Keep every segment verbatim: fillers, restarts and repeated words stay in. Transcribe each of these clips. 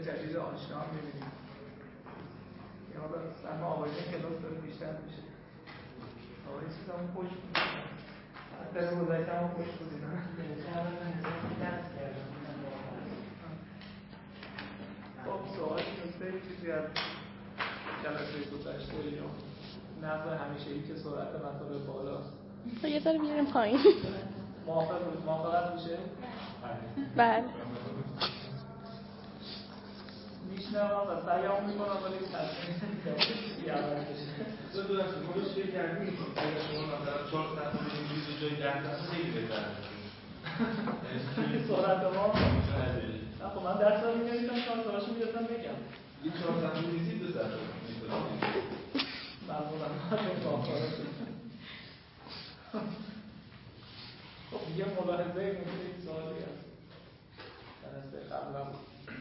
جدید آشنا هم می‌بینیم. یه حالا سهم آقایون کلاس داره بیشتر میشه. آقای چیز همون خوش بود. در گذشته همون خوش بود اینا. خب سوالی نکته چیزی از جلسه گذشته یا نظر همیشه‌ای که سرعت مطالب بالاست. تو یه ذره بیاریم پایین. موافق بود؟ موافقت میشه؟ بله. میشنوم و سعیم میکنم ولی تصمیم چیزی عمل بشه. دو دو دست خودش فکر کردیم اگر شما مثلا چهار صفحه بنویسید به جای ده صفحه خیلی بهتره. سرعت ما نه خب من درس رو می‌نویسم چهار صفحه‌اشو می‌رسم بگم. یه چهار صفحه بنویسید دو صفحه. ممنونم. خب یه ملاحظه ممکنه سوالی هست. جلسه قبل نبود.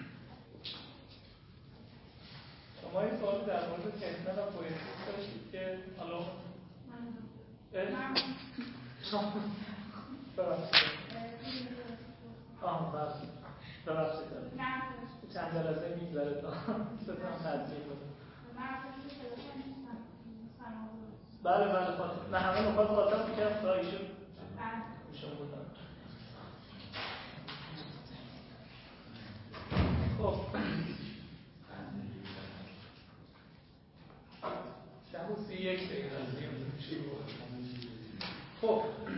شما این سوالی در مورد تکنه و پویتیک داشتید که حالا من شما ببخشید آه ببخشید ببخشید چند جلسه میگذره تا بزنم تدریب کنم بله بله نه همه نکات خاطر میکنم تا ایشون ایشون بودن. خب شما سی یک دقیقه خب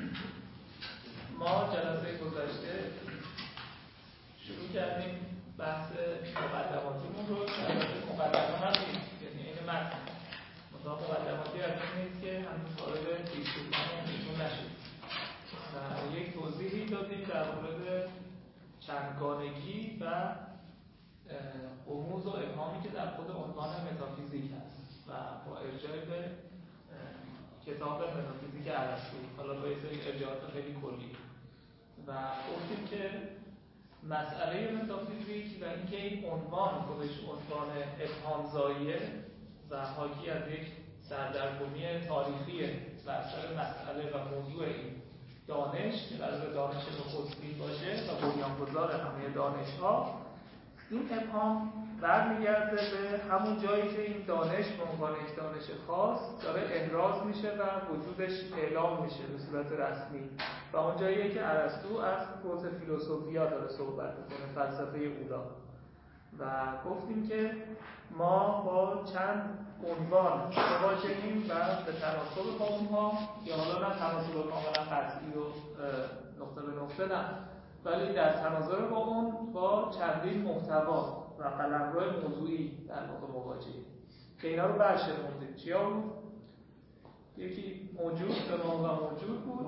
ما جلسه گذشته شروع کردیم بحث مقدماتیمون رو که البته مقدمه نبود یعنی این متن مطابق مقدماتی از این نیست که هنوز وارد دیسکوشن ایشون نشد و یک توضیحی دادیم در مورد چندگانگی و غموض و ابهامی که در خود عنوان متافیزیک هست و با ارجاع به کتاب متافیزیک ارسطو حالا با یه سری ارجاعات خیلی کلی و گفتیم که مسئله متافیزیک و اینکه این عنوان خودش عنوان ابهام‌زاییه و حاکی از یک سردرگمی تاریخی بر سر مسئله و موضوع این دانش که قرار دانش نخستی باشه و بنیانگذار همه دانش‌ها، این ابهام برمیگرده به همون جایی که این دانش به عنوان یک دانش خاص داره ابراز میشه و وجودش اعلام میشه به صورت رسمی و اون جاییه که ارسطو از حوزه فیلسوفیا داره صحبت میکنه، فلسفه اولا. و گفتیم که ما با چند عنوان مواجهیم و به تناسب با اونها یا حالا نه تناسب کاملا قطعی و نقطه به نقطه نه ولی در تناظر با اون با چندین محتوا و قلمرو موضوعی در واقع مواجهیم که اینا رو برشمردیم. چیا بود؟ یکی موجود به ما و موجود بود،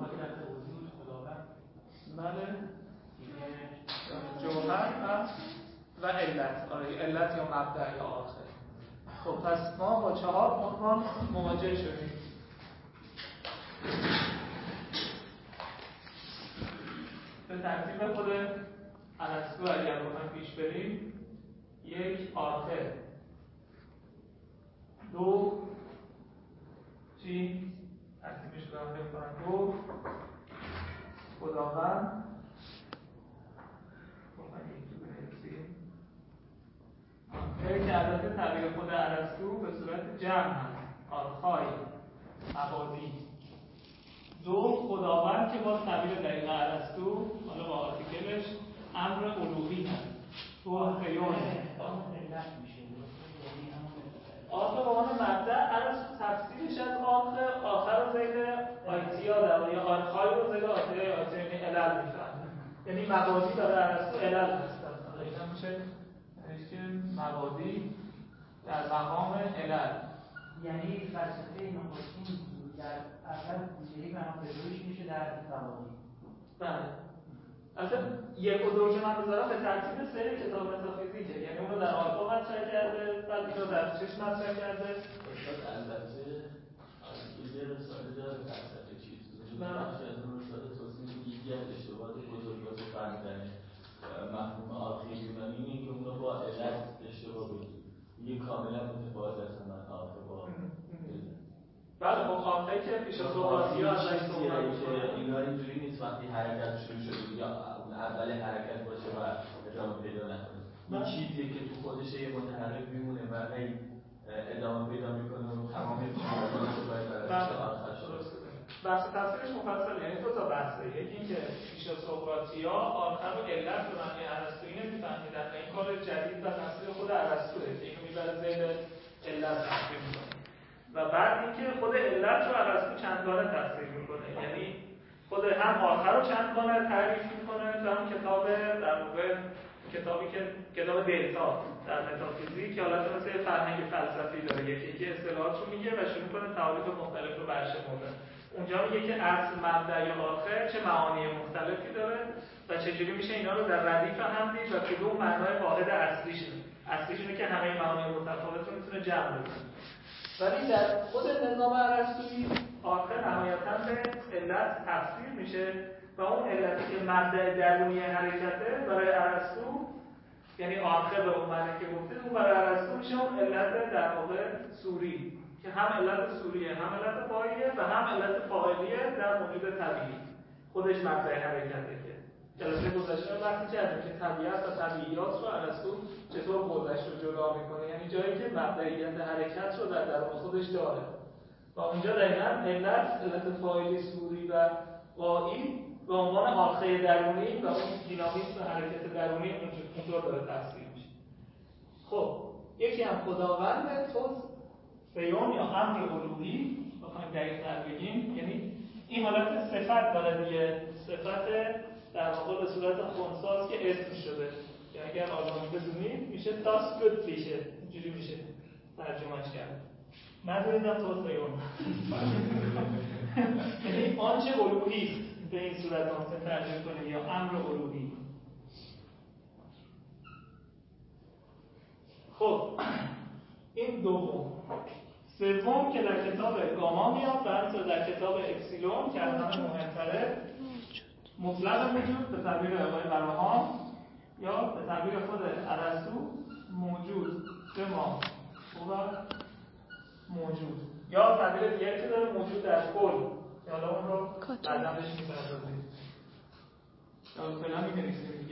بله، جوهر و علت، آره علت یا مبدأ یا آخر. خب پس ما با چهار عنوان مواجه شدیم. به ترتیب خود ارسطو اگر بخوایم پیش بریم، یک آخر، دو چی؟ ترتیبش رو دارم فکر کنم دو خداوند که البته تعبیر خود ارسطو به صورت جمع هست، آرخای، ابادی. دو خداوند که باز تعبیر دقیق ارسطو حالا با آرتیکلش امر الوهی هست، تو خیال آخر به عنوان مبدأ ارسطو تفسیرش از آخر آخر رو زیر آیتیا در یا آرخای رو زیر آیتیا آیتیا یعنی علل میفهمه، یعنی مبادی داره ارسطو علل هستن. حالا میشه که مبادی در مقام علل، یعنی فلسفه نخستین در اول یک مقام به روش میشه در مبادی. بله اصلا یک و دو که من بذارم به ترتیب سری کتاب متافیزیکه، یعنی اون رو در آلفا مطرح کرده، بعد این رو در چشم مطرح کرده. البته یه رساله داره فلسفه چیز بخشی از اون رساله توصیف یکی از اشتباهات بزرگات فهمیدن مفهوم آخری یونانی اینه که اونو با علت اشتباه بگید. یه کاملا متفاوت از من آخر با بله خب آخری که فیلسوفی ها ازش صحبت می‌کنه انگار اینجوری نیست وقتی حرکت شروع شده یا اول حرکت باشه و ادامه پیدا نکنه. این چیزیه که تو خودش یه متحرک میمونه و هی ادامه پیدا میکنه و تمام مورد رو باید برای آخر شد. بحث تفسیرش مفصل، یعنی دو تا بحثه. یکی این که پیش سقراطی‌ها آخر و علت به معنی ارسطویی نمی‌فهمیدن و این کار جدید و تفسیر خود ارسطوئه که اینو میبره ذیل علت تفسیر می‌کنه. و بعد اینکه خود علت رو ارسطو چند گانه تفسیر می‌کنه، یعنی خود هم آخر رو چند گانه تعریف می‌کنه در اون کتاب در واقع کتابی که کتاب دلتا در متافیزیک که حالت مثل فرهنگ فلسفی داره، یکی یکی اصطلاحات رو میگه و شروع کنه تعاریف مختلف رو برشمرده. اونجا میگه که اصل، مبدا یا آخر چه معانی مختلفی داره و چجوری میشه اینا رو در ردیف هم دید و کدوم معنای واحد اصلیشه. اصلیش اینه که همه معانی متفاوت رو میتونه جمع بکنه. ولی در خود نظام ارسطویی آخر نهایتاً به علت تفسیر میشه و اون علتی که مبدا درونی حرکته برای ارسطو، یعنی آخر به اون معنی که گفتید، اون برای ارسطو میشه اون علت در واقع صوری که هم علت صوریه، هم علت فاعلیه و هم علت فاعلیه در موجود طبیعی. خودش مبدأ حرکته که جلسه گذشته رو بحث کردیم که طبیعت و طبیعیات رو ارسطو چطور خودش رو جدا میکنه، یعنی جایی که مبدئیت حرکت رو در درون خودش داره و اونجا دقیقاً علت علت فاعلی صوری و غایی به عنوان آخه درونی و اون دینامیسم حرکت درونی اونجور داره تفسیر میشه. خب یکی هم خداوند توز سیون یا امر الوهی بخوایم دقیق‌تر بگیم، یعنی این حالت صفت داره دیگه، صفت در واقع به صورت خنثی که اسم شده، یعنی اگر آلمانی بدونید میشه تاس گوتلیشه، اینجوری میشه ترجمهش کرد. ندونیدم تو سیون یعنی آنچه الوهی است به این صورت ممکن ترجمه کنیم یا امر الوهی. خب این دوم. سوم که در کتاب گاما میاد و همینطور در کتاب اپسیلون که از همه مهمتره، مطلق وجود به تعبیر آقای براهان یا به تعبیر خود ارسطو موجود به ما خوبه موجود، یا تعبیر دیگری که داره موجود در کل که حالا اون رو بعدا بهش می‌پردازیم یا فعلا می‌نویسیم دیگه.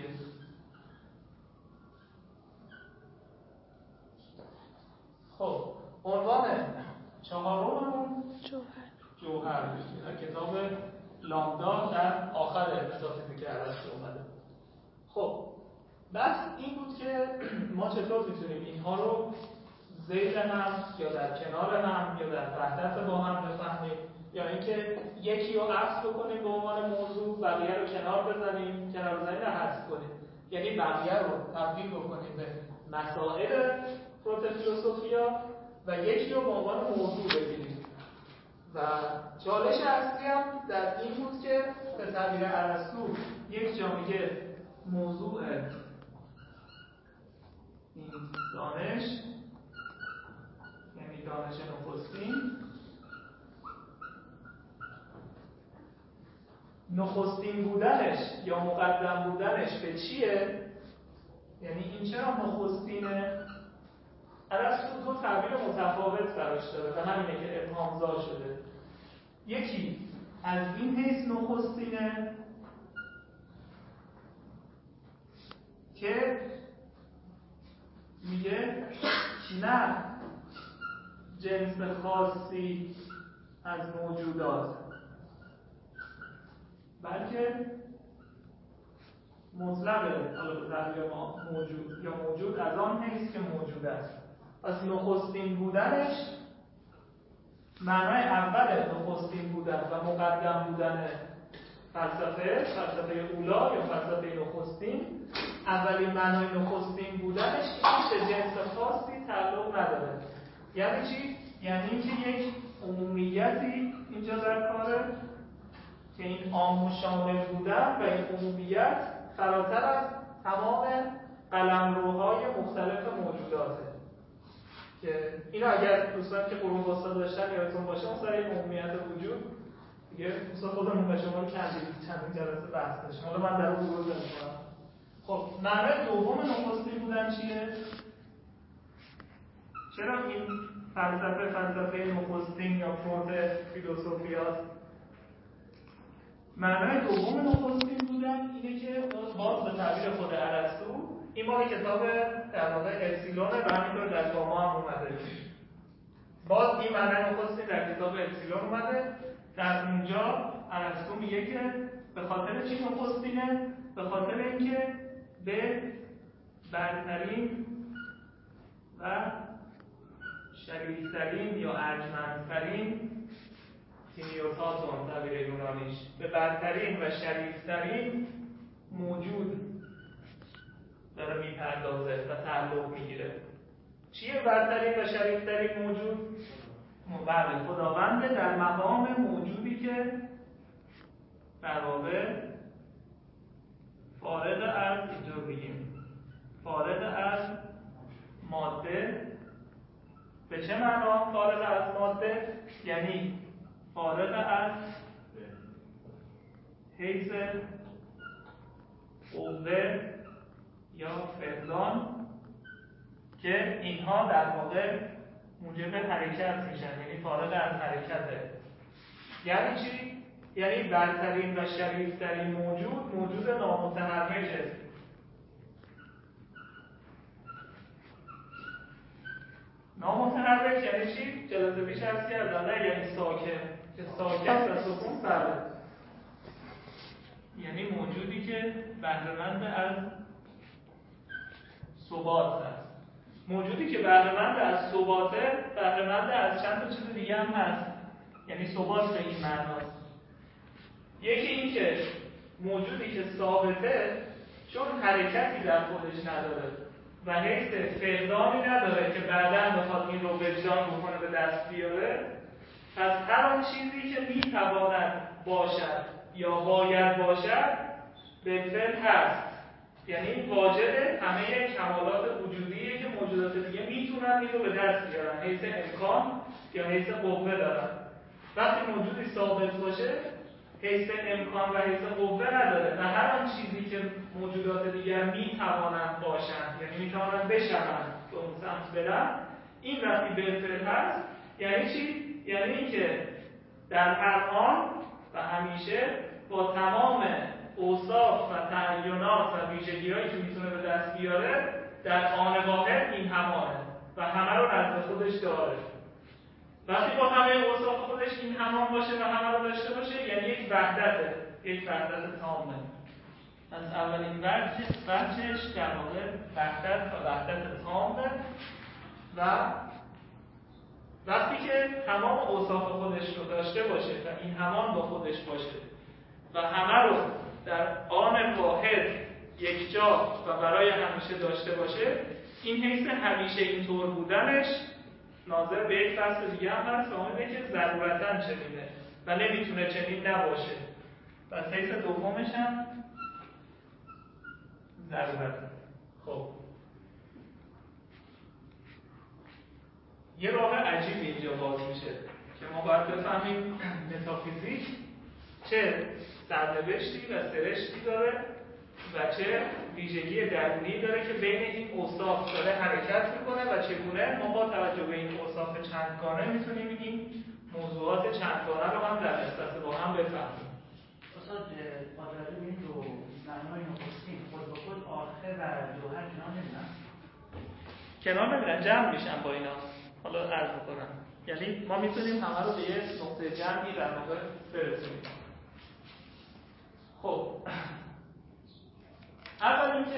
خب عنوان چهارممون جوهر جوهر در کتاب لامدا در آخر متافیزیک ارسطو اومده. خب بحث این بود که ما چطور میتونیم اینها رو ذیل هم یا در کنار هم یا در وحدت با هم بفهمیم، یا اینکه یکی رو حذف بکنیم به عنوان موضوع، بقیه رو کنار بزنیم، کنار بزنیم و حذف کنیم، یعنی بقیه رو تبدیل بکنیم به مسائل پروتوفیلوسوفیا و یکی رو به عنوان موضوع بگیریم. و چالش اصلی هم در این بود که به تعبیر ارسطو یک جا میگه موضوع این دانش، یعنی دانش نخستین، نخستین بودنش یا مقدم بودنش به چیه؟ یعنی این چرا نخستینه؟ ارسطو دو تعبیر متفاوت براش داره و همینه که ابهام‌زا شده. یکی از این حیث نخستینه که میگه نه جنس خاصی از موجودات، بلکه مطلقه، حالا به تعبیر ما موجود یا موجود از آن حیث که موجود است. پس نخستین بودنش معنای اول نخستین بودن و مقدم بودن فلسفه، فلسفه اولا یا فلسفه نخستین، اولین معنای نخستین بودنش که جنس خاصی تعلق نداره. یعنی چی؟ یعنی اینکه یک عمومیتی اینجا در کاره که این عام و شامل بودن و این عمومیت فراتر از تمام قلمروهای مختلف موجوداته. که اینا اگر دوستان که قرون وسطا داشتن یادتون باشه اون سر یک عمومیت وجود دیگه دوستان خودمون به شما رو کردید چندین جلسه بحث داشتیم، حالا من در اون ورود نمی‌کنم. خب معنای دوم نخستین بودن چیه؟ چرا این فلسفه فلسفه نخستین یا پروت فیلسوفیاست؟ معنای دوم نخستین بودن اینه که باز به تعبیر خود ارسطو این مال کتاب در واقع اپسیلونه و همینطور در گاما هم اومده. باز این معنی نخستین در کتاب اپسیلون اومده. در اونجا ارسطو میگه که به خاطر چی نخستینه؟ به خاطر اینکه به برترین و شریفترین یا ارجمندترین تینیوتاتون تعبیر یونانیش، به برترین و شریفترین موجود داره میپردازه و تعلق میگیره. چیه برترین و شریفترین موجود؟ بله، خداونده در مقام موجودی که در واقع فارغ از اینجا بگیم فارغ از ماده. به چه معنا فارغ از ماده؟ یعنی فارغ از حیث قوه یا فقدان که اینها در واقع موجب حرکت میشن، یعنی فارغ از حرکته. یعنی چی؟ یعنی برترین و شریفترین موجود موجود نامتحرکه. نامتحرک یعنی چی؟ جلسه پیش عرض کردم نه یعنی ساکن، که ساکن و سکون فرده، یعنی موجودی که بهره‌مند از ثبات هست. موجودی که بهره‌مند از ثباته بهره‌مند از چند تا چیز دیگه هم هست، یعنی ثبات به این معناست. یکی این که موجودی که ثابته چون حرکتی در خودش نداره و حیث فقدانی نداره که بعداً بخواد این رو وجدان بکنه به دست بیاره، پس هر آن چیزی که میتواند باشد یا باید باشد بالفعل هست، یعنی واجد همه کمالات وجودیه که موجودات دیگه میتونن این رو به دست بیارن، حیث امکان یا حیث قوه دارن. وقتی موجودی ثابت باشه حیث امکان و حیث قوه نداره و هر آن چیزی که موجودات دیگر میتوانند باشند، یعنی میتوانند بشوند به اون سمت برن، این وقتی بالفعل هست یعنی چی؟ یعنی اینکه در هر آن و همیشه با تمام اوصاف و تعینات و ویژگی‌هایی که میتونه به دست بیاره در آن واحد این همانه و همه رو نزد خودش داره. وقتی با همه اوصاف خودش این همان باشه و همه رو داشته باشه یعنی یک وحدته، یک وحدت تامه. از اولین وجهش در واقع وحدت و وحدت تامه و وقتی که تمام اوصاف خودش رو داشته باشه و این همان با خودش باشه و همه رو در آن واحد یک جا و برای همیشه داشته باشه، این حیث همیشه اینطور بودنش ناظر به یک فصل دیگه هم هست و اون که ضرورتاً چنینه و نمیتونه چنین نباشه. و حیث دومش هم ضرورت. خب یه راه عجیبی اینجا باز میشه که ما باید بفهمیم متافیزیک چه سرنوشتی و سرشتی داره و چه ویژگی درونی داره که بین این اوصاف داره حرکت میکنه و چگونه ما با توجه به این اوصاف چندگانه میتونیم این موضوعات چندگانه رو هم در نسبت با هم بفهمیم. استاد ماجرا این دو معنای نخستین خود به خود آخر و جوهر کنار نمیدن؟ کنار نمیدن، جمع میشن با اینا. حالا عرض میکنم، یعنی ما میتونیم همه رو به یه نقطه جمعی در واقع برسونیم. خب اول اینکه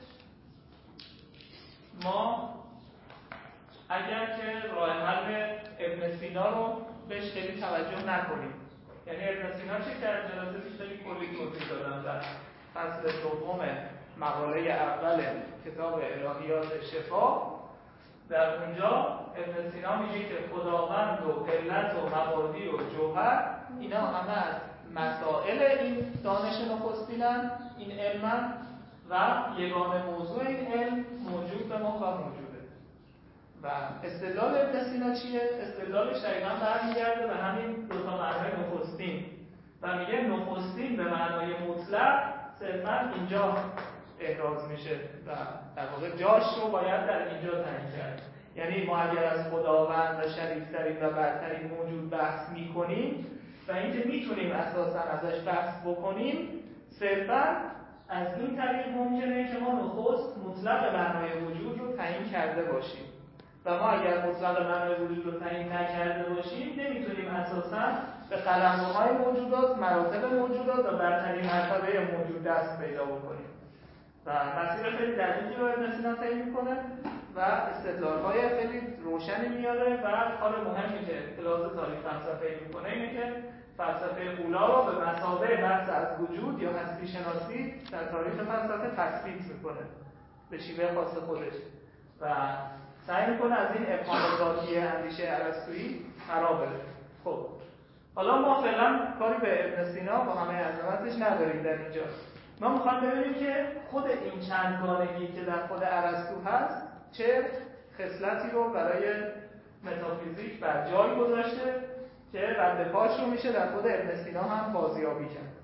ما اگر که راه حل ابن سینا رو بهش خیلی توجه نکنیم، یعنی ابن سینا چه کرد؟ جلسه پیش خیلی کلی توضیح دادم در فصل دوم مقاله اول کتاب الهیات شفا. در اونجا ابن سینا میگه که خداوند و علت و مبادی و جوهر اینا همه از مسائل این دانش نخستینن، این علمن و یگانه موضوع این علم موجود به ما موجوده. و استدلال ابن سینا چیه؟ استدلالش دقیقاً برمیگرده به همین دو تا معنای نخستین و میگه نخستین به معنای مطلق صرفاً اینجا احراز میشه و در واقع جاش رو باید در اینجا تعیین کرد. یعنی ما اگر از خداوند و شریفترین و برترین موجود بحث میکنیم و اینکه میتونیم اساساً ازش بحث بکنیم، صرفاً از این طریق ممکنه که ما نخست مطلق معنای وجود رو تعیین کرده باشیم و ما اگر مطلق معنای وجود رو تعیین نکرده باشیم نمیتونیم اساساً به قلمروهای موجودات، مراتب موجودات و برترین مرتبه موجود دست پیدا بکنیم و مسیر خیلی دقیقی رو ابن سینا طی میکنه و استدلال‌های خیلی روشنی میاره و کار مهمی که کلاس تاریخ فلسفه میکنه اینه که فلسفه اولا رو به مثابه بحث از وجود یا هستی شناسی در تاریخ فلسفه تثبیت میکنه به شیوه خاص خودش و سعی میکنه از این ابهام ذاتی اندیشه ارسطویی فرا بره. خب حالا ما فعلا کاری به ابن سینا با همه عظمتش نداریم در اینجا. ما میخوایم ببینیم که خود این چندگانگی که در خود ارسطو هست چه خصلتی رو برای متافیزیک بر جای گذاشته که رد پاش رو میشه در خود ابن سینا هم بازیابی کرد.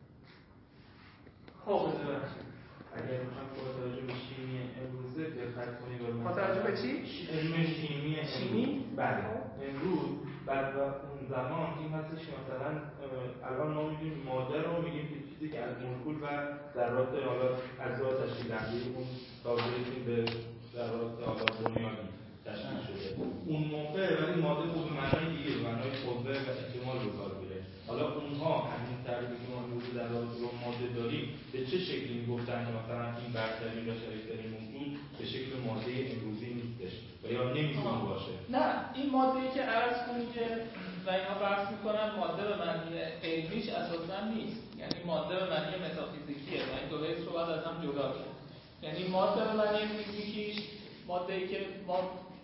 خب اگر میخوام با توجه به شیمی امروزه دقت کنید با توجه به چی؟ علم شیمی شیمی؟ بله امروز بعد اون زمان این هستش که مثلا الان ما میگیم ماده رو میگیم که چیزی که از مولکول و ذرات حالا اجزا تشکیل دهنده اون تابعیتیم به ذرات حالا بنیانی تشکیل شده اون موقع ولی ماده رو به معنای دیگه به معنای قوه و احتمال به کار میره. حالا اونها همین تعریفی که ما امروز در رابطه با ماده داریم به چه شکلی میگفتن که مثلا این برترین و شریکترین موجود به شکل ماده امروزی نیستش و یا نمیتونه باشه. نه این ماده‌ای که ارسطو میگه و اینا بحث میکنن ماده به معنی علمیش اساسا نیست، یعنی ماده به معنی متافیزیکیه و این دو حیث رو باید از هم جدا کرد. یعنی ماده به معنی فیزیکیش ماده‌ای که ما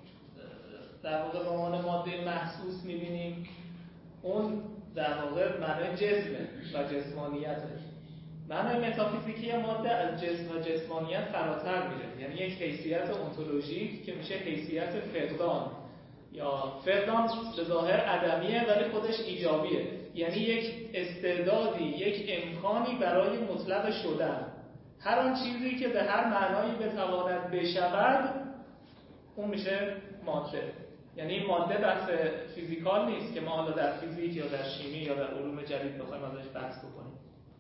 در واقع به عنوان ماده محسوس میبینیم اون در واقع معنای جسمه و جسمانیته. معنای متافیزیکی ماده از جسم و جسمانیت فراتر میره، یعنی یک حیثیت انتولوژیک که میشه حیثیت فقدان یا فقدان به ظاهر عدمیه ولی خودش ایجابیه، یعنی یک استعدادی، یک امکانی برای مطلق شدن. هر آن چیزی که به هر معنایی بتواند بشود اون میشه ماده. یعنی این ماده بحث فیزیکال نیست که ما حالا در فیزیک یا در شیمی یا در علوم جدید بخوایم ازش بحث بکنیم.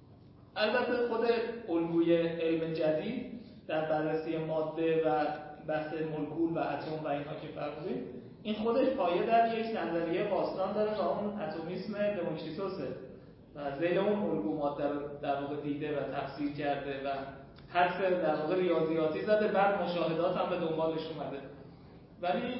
البته خود الگوی علم جدید در بررسی ماده و بحث مولکول و اتم و اینها که فرمودیم این خودش پایه در یک نظریه باستان داره و اون اتمیسم دموکریتوسه و ذیل اون الگو ماده رو در واقع دیده و تفسیر کرده و حرف در واقع ریاضیاتی زده، بعد مشاهدات هم به دنبالش اومده. ولی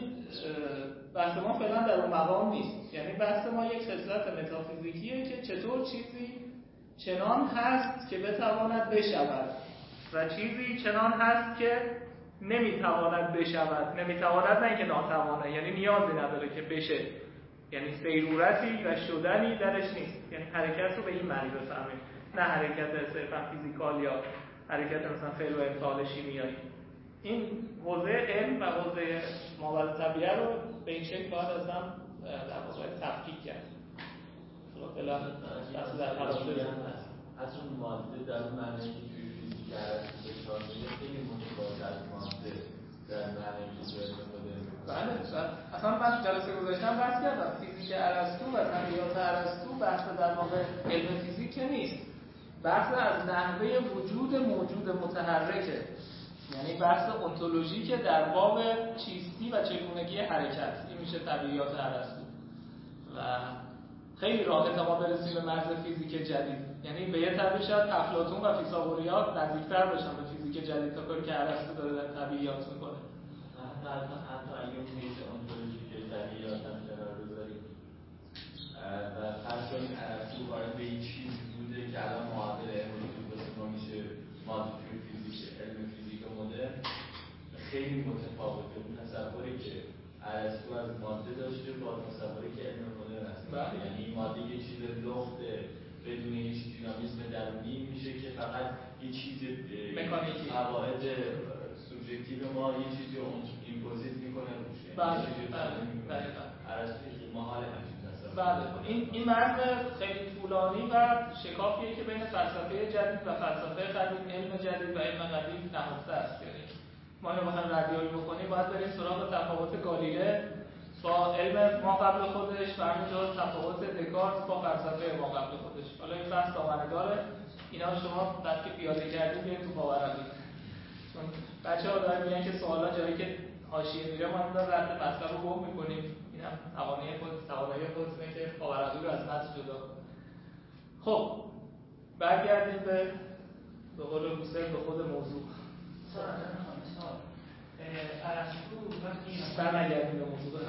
بحث ما فعلا در اون مقام نیست، یعنی بحث ما یک خصلت متافیزیکیه که چطور چیزی چنان هست که بتواند بشود و چیزی چنان هست که نمیتواند بشود. نمیتواند نه اینکه ناتوانه، یعنی نیازی نداره که بشه، یعنی سیرورتی و شدنی درش نیست. یعنی حرکت رو به این معنی بفهمیم، نه حرکت صرفا فیزیکال یا حرکت مثلا فعل و انفعال شیمیایی. این حوزه علم و حوزه ماورا طبیعه رو به این شکل باید از هم در واقع تفکیک کرد. فعلا بحث در پرانتز هست. از اون ماده در معنی که توی فیزیک ارسطو به کار میره خیلی متفاوت از ماده در معنی که توی علم مدرن. بله اصلا من جلسه گذاشتم بحث کردم فیزیک ارسطو و طبیعیات ارسطو بحث در واقع علم فیزیک نیست، بحث از نحوه وجود موجود متحرکه، یعنی بحث انتولوژی که در باب چیستی و چگونگی حرکت. این میشه طبیعیات ارسطو و خیلی راه تا ما برسیم به مرز فیزیک جدید. یعنی به یه تعبیر شاید افلاطون و فیثاغوریا نزدیکتر باشن به فیزیک جدید تا کاری که ارسطو داره در طبیعیات میکنه. حتی حتی اگه میشه انتولوژی که طبیعیات هم کنار بذاریم و فرض کنیم ارسطو وارد به این چیز بوده که الان معادل امروزی واسه ما میشه ماده توی فیزیک، علم فیزیک مدرن، خیلی متفاوته. اون تصوری که ارسطو از ماده داشته با تصوری که علم مدرن هست. یعنی ماده یه چیز لخته بدون هیچ دینامیسم درونی میشه که فقط یه چیز مکانیکی قواعد سوبژکتیو ما یه چیزی رو ایمپوزیت میکنه روش. بله بله ارسطو محال همچین تصوری. بله این این مرز خیلی طولانی و شکافیه که بین فلسفه جدید و فلسفه قدیم، علم جدید و علم قدیم نهفته است. یعنی ما اینو بخوایم ردیابی بکنیم باید بریم سراغ تفاوت گالیله با علم ما قبل خودش و همینطور تفاوت دکارت با فلسفه ما قبل خودش. حالا این بحث دامنه داره اینا شما بعد که پیاده کردید بیاید تو پاورقی، چون بچه‌ها دارن میگن که سوالا جایی که حاشیه میره ما اون رد مطلب رو گم می‌کنیم. اینم توانایی خود توانایی خودتونه که پاورقی رو از متن جدا کنید. خب برگردیم به به قول حسین به خود موضوع. مثال ارسطو وقتی برگردیم به موضوع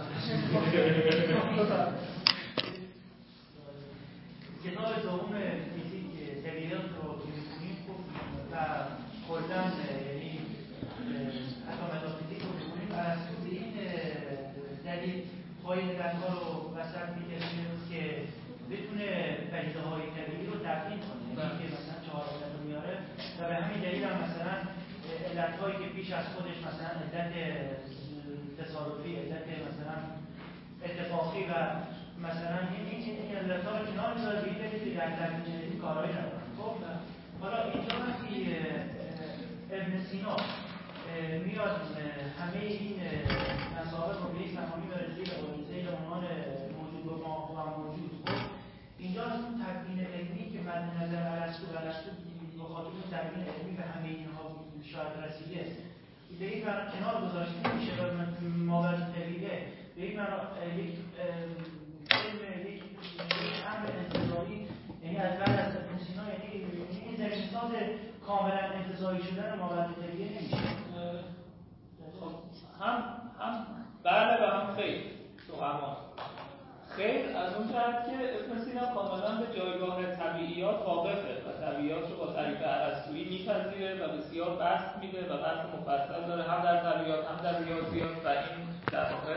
کتاب دوم فیزیک طبیعیات رو که می‌خونیم خب و کلاً یعنی حتی متافیزیک رو می‌خونیم ارسطو به این دلیل پای نگاه‌ها رو وسط می‌کشه که بتونه پدیده‌های طبیعی رو تبیین کنه، یعنی که مثلا چهار علت رو میاره و به همین دلیل هم مثلا علت‌هایی که پیش از خودش مثلا علت تصادفی، علت مثلا اتفاقی و مثلا این این علت‌ها رو کنار می‌ذاره به این دلیل که در این کارهایی ندارن. خب حالا اینجا وقتی ابن سینا میاد همه این مسائل رو به یک زمانی برسه به زیر عنوان موجود و ما موجود. خب اینجا از اون تبیین علمی که مد نظر ارسطو و ارسطو به خاطر اون تبیین علمی به همه اینها شاید رسیده به یک معنا کنار گذاشته میشه و ماورای طبیعه به یک معنا یک علم یک امر انتزاعی، یعنی از بعد از ابن سینا یعنی این زمین‌ساز کاملا انتزاعی شدن ماورای طبیعه نمیشه. خب هم هم بله و هم خیر تو همان خیر از اون جهت که ابن سینا کاملا به جایگاه طبیعیات واقفه و طبیعیات رو با تعریف ارسطویی میپذیره و بسیار بحث میده و بحث مفصل داره هم در طبیعیات هم در ریاضیات و این در واقع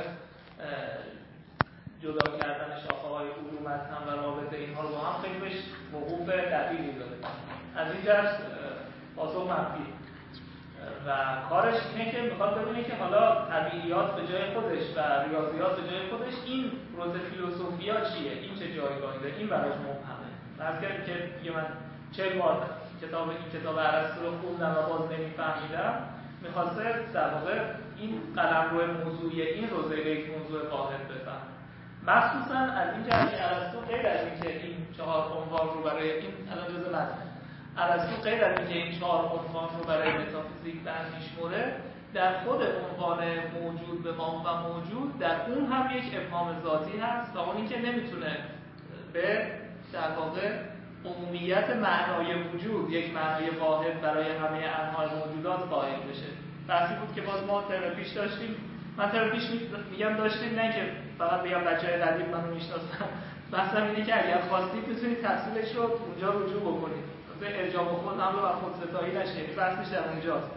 جدا کردن شاخه‌های علوم از هم و رابطه اینها رو با هم خیلی بهش وقوف دقیقی داره. از این جهت پاسخ منفی و کارش اینه که میخواد ببینه که حالا طبیعیات به جای خودش و ریاضیات به جای خودش این پروسه فیلسوفیا چیه، این چه جایگاهی داره، این براش مبهمه. مثلا که دیگه من چهل بار کتاب این کتاب ارسطو رو خوندم و باز نمیفهمیدم، میخواسته در واقع این قلمرو موضوعی این رو زیر یک موضوع واحد بفهم. مخصوصا از این جهت ارسطو غیر از اینکه این چهار عنوان رو برای این الان جزء متن ارسطو غیر از اینکه این چهار عنوان رو برای متافیزیک برمی‌شمره، در خود عنوان موجود به ما و موجود در اون هم یک ابهام ذاتی هست و اونی که نمیتونه به در واقع عمومیت معنای وجود یک معنای واحد برای همه انواع موجودات قائل بشه. بحثی بود که باز ما تراپیش داشتیم، من تراپیش میگم داشتیم نه که فقط بگم بچهای قدیم منو میشناسن، بحثم اینه که اگر خواستید میتونید تفصیلش رو اونجا رجوع بکنید، ارجاع به خود هم رو و خودستایی نشه، یعنی بحثش در اونجاست.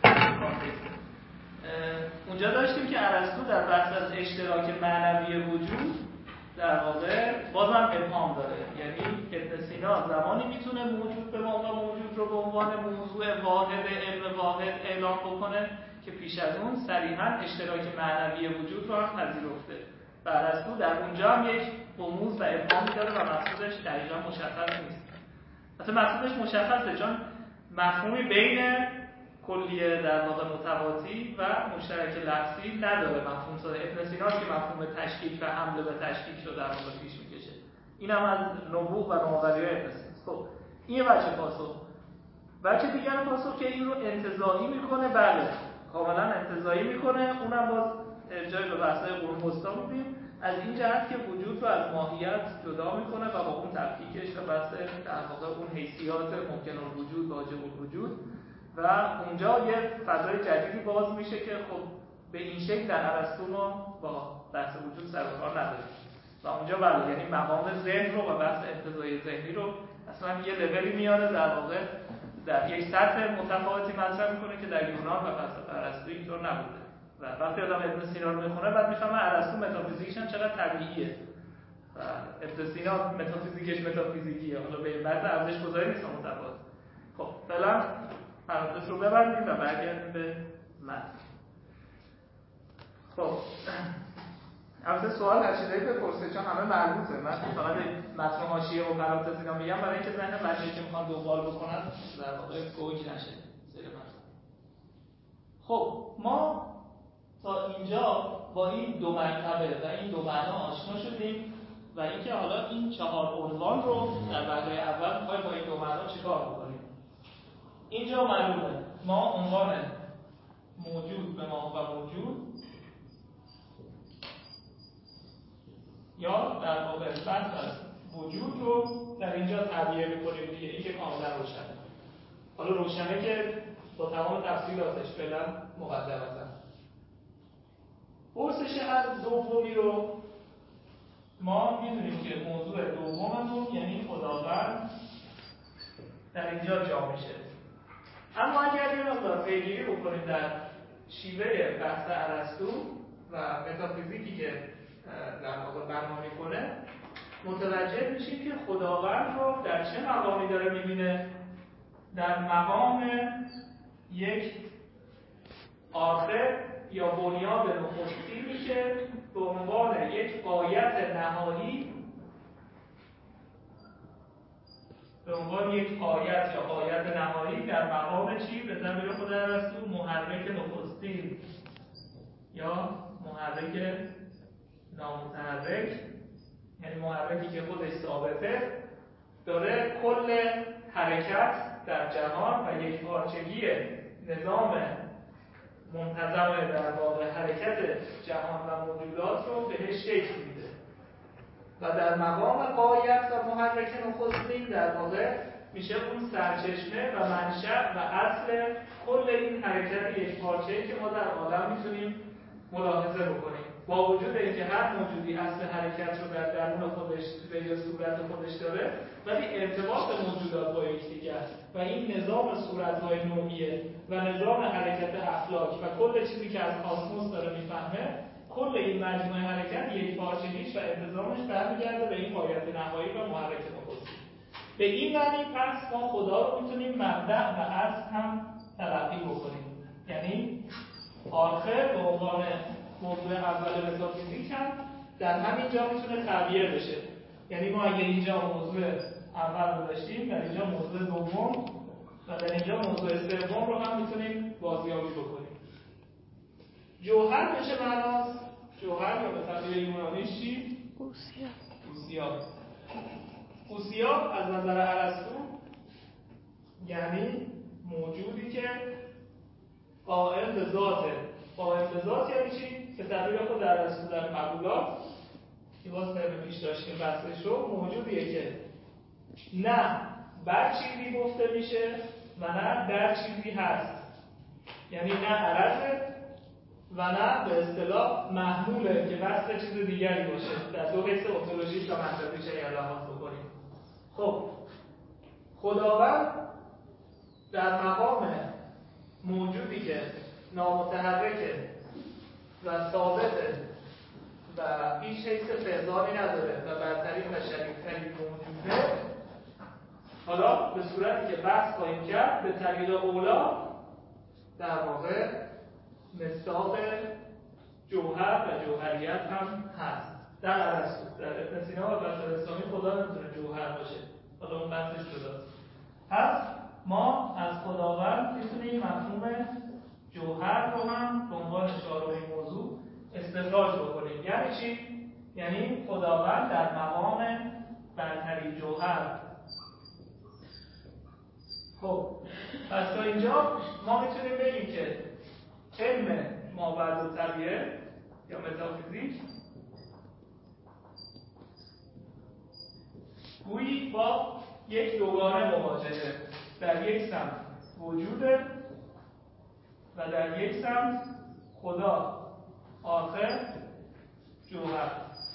اونجا داشتیم که ارسطو در بحث از اشتراک معنوی وجود در واقع بازم ابهام داره، یعنی ابن سینا زمانی میتونه موجود به ما و موجود رو به عنوان موضوع واحد علم واحد اعلام بکنه که پیش از اون صریحاً اشتراک معنوی وجود رو هم پذیرفته و ارسطو در اونجا هم یک غموض و ابهامی داره و مقصودش دقیقاً مشخص نیست. حتی مقصودش مشخصه چون مفهومی بین کلیه در واقع متواتی و مشترک لفظی نداره. مفهوم ساده ابن سینا که مفهوم تشکیک و حمله به تشکیک رو در واقع پیش میکشه. این هم از نبوغ و نوآوری ابن سینا. خب این وجه پاسخ. وجه دیگر پاسخ که این رو انتزاعی میکنه، بله کاملا انتزاعی میکنه، اونم باز ارجاع به بحث‌های قرون وسطی میدیم، از این جهت که وجود رو از ماهیت جدا میکنه و با اون تفکیکش و بحث در واقع اون حیثیات ممکن الوجود واجب الوجود و اونجا یه فضای جدیدی باز میشه که خب به این شکل در ارسطو ما با بحث وجود سر و کار نداریم و اونجا بله یعنی مقام ذهن رو و بحث انتزاعی ذهنی رو اصلا یه لولی میاره در واقع در یک سطح متفاوتی مطرح میکنه که در یونان و فلسفه ارسطو اینطور نبوده و وقتی آدم ابن سینا رو میخونه بعد میفهمه ارسطو متافیزیکش هم چقدر طبیعیه و ابن سینا متافیزیکش متافیزیکیه، حالا به این بعد ارزش گذاری نیست متفاوت. خب فعلا پرانتز رو ببندیم و برگردیم به متن. خب البته سوال هر چیزایی بپرسه چون همه مربوطه، من فقط متن حاشیه و پرانتز اینا میگم برای اینکه ذهن بچه‌ای که میخوان دنبال بکنن در واقع گوگ نشه زیر متن. خب ما تا اینجا با این دو مرتبه و این دو معنا آشنا شدیم و اینکه حالا این چهار عنوان رو در وهله اول می‌خوایم با این دو معنا چیکار بکنیم. اینجا معلومه ما عنوان موجود به ما و موجود یا در واقع بحث از وجود رو در اینجا تعبیه می‌کنیم دیگه. این که کاملا روشنه. حالا روشنه که با تمام تفصیلاتش فعلا مقدمتاً. پرسش از دومی رو ما می‌دونیم که موضوع دوممون یعنی خداوند در اینجا جا میشه. اما اگر یه مقدار پیگیری بکنیم در شیوه بحث ارسطو و متافیزیکی که در واقع بنا میکنه، متوجه میشیم که خداوند رو در چه مقامی داره میبینه؟ در مقام یک آخر یا بنیاد نخستینی که به عنوان یک غایت نهایی به عنوان یک غایت یا غایت نهایی در مقام چی؟ به تعبیر خود ارسطو محرک نخستین یا محرک نامتحرک، یعنی محرکی که خودش ثابته، داره کل حرکت در جهان و یک پارچگی نظام منتظم در واقع حرکت جهان و موجودات رو بهش شکل میده و در مقام غایت و محرک نخستین در واقع میشه اون سرچشمه و منشأ و اصل کل این حرکت یک پارچه‌ای که ما در عالم میتونیم ملاحظه بکنیم. با وجود اینکه هر موجودی اصل حرکت رو در درون خودش به صورت خودش داره، ولی ارتباط موجودات با یکدیگر و این نظام صورت‌های نوعیه و نظام حرکت افلاک و کل چیزی که از کاسموس داره میفهمه، کل این مجموعه حرکت یک پارچگیش و انتظامش برمیگرده به این غایت نهایی و محرک نخستین. به این معنی پس ما خدا رو میتونیم مبدأ و اصل هم تلقی بکنیم، یعنی آخر به عنوان موضوع اول متافیزیک هم در همین جا میتونه تعبیه بشه. یعنی ما اگه اینجا موضوع اول رو داشتیم، در اینجا موضوع دوم و در اینجا موضوع سوم رو هم میتونیم بازیابی بکنیم. جوهر به چه معناست؟ جوهر یا به تعبیر یونانیش چی؟ اوسیا. اوسیا. اوسیا از نظر ارسطو یعنی موجودی که قائم به ذاته. قائم به ذات یعنی چی؟ به تعبیر خود ارسطو در مقولات که باز ترم پیش داشتیم بحثش رو، موجودیه که نه بر چیزی گفته میشه و نه در چیزی هست. یعنی نه عرضه و نه به اصطلاح محموله که وصف چیز دیگری باشه. در دو حیث اونتولوژیک و منطقیش اگر لحاظ بکنیم. خب خداوند در مقام موجودی که نامتحرکه و ثابته و هیچ حیث فقدانی نداره و برترین و شریفترین موجوده، حالا به صورتی که بحث خواهیم کرد به طریق اولا در واقع مصداق جوهر و جوهریت هم هست. در ارسطو، در ابن سینا و فلسفه اسلامی خدا نمیتونه جوهر باشه، حالا اون بحثش جداست. پس ما از خداوند میتونیم مفهوم جوهر رو هم به عنوان چهارمین موضوع استخراج بکنیم. یعنی چی؟ یعنی خداوند در مقام برترین جوهر. خب پس تا اینجا ما میتونیم بگیم که علم مابعدالطبیعه یا متافیزیک گویی با یک دوگانه مواجهه. در یک سمت وجوده و در یک سمت خدا آخر جوهر.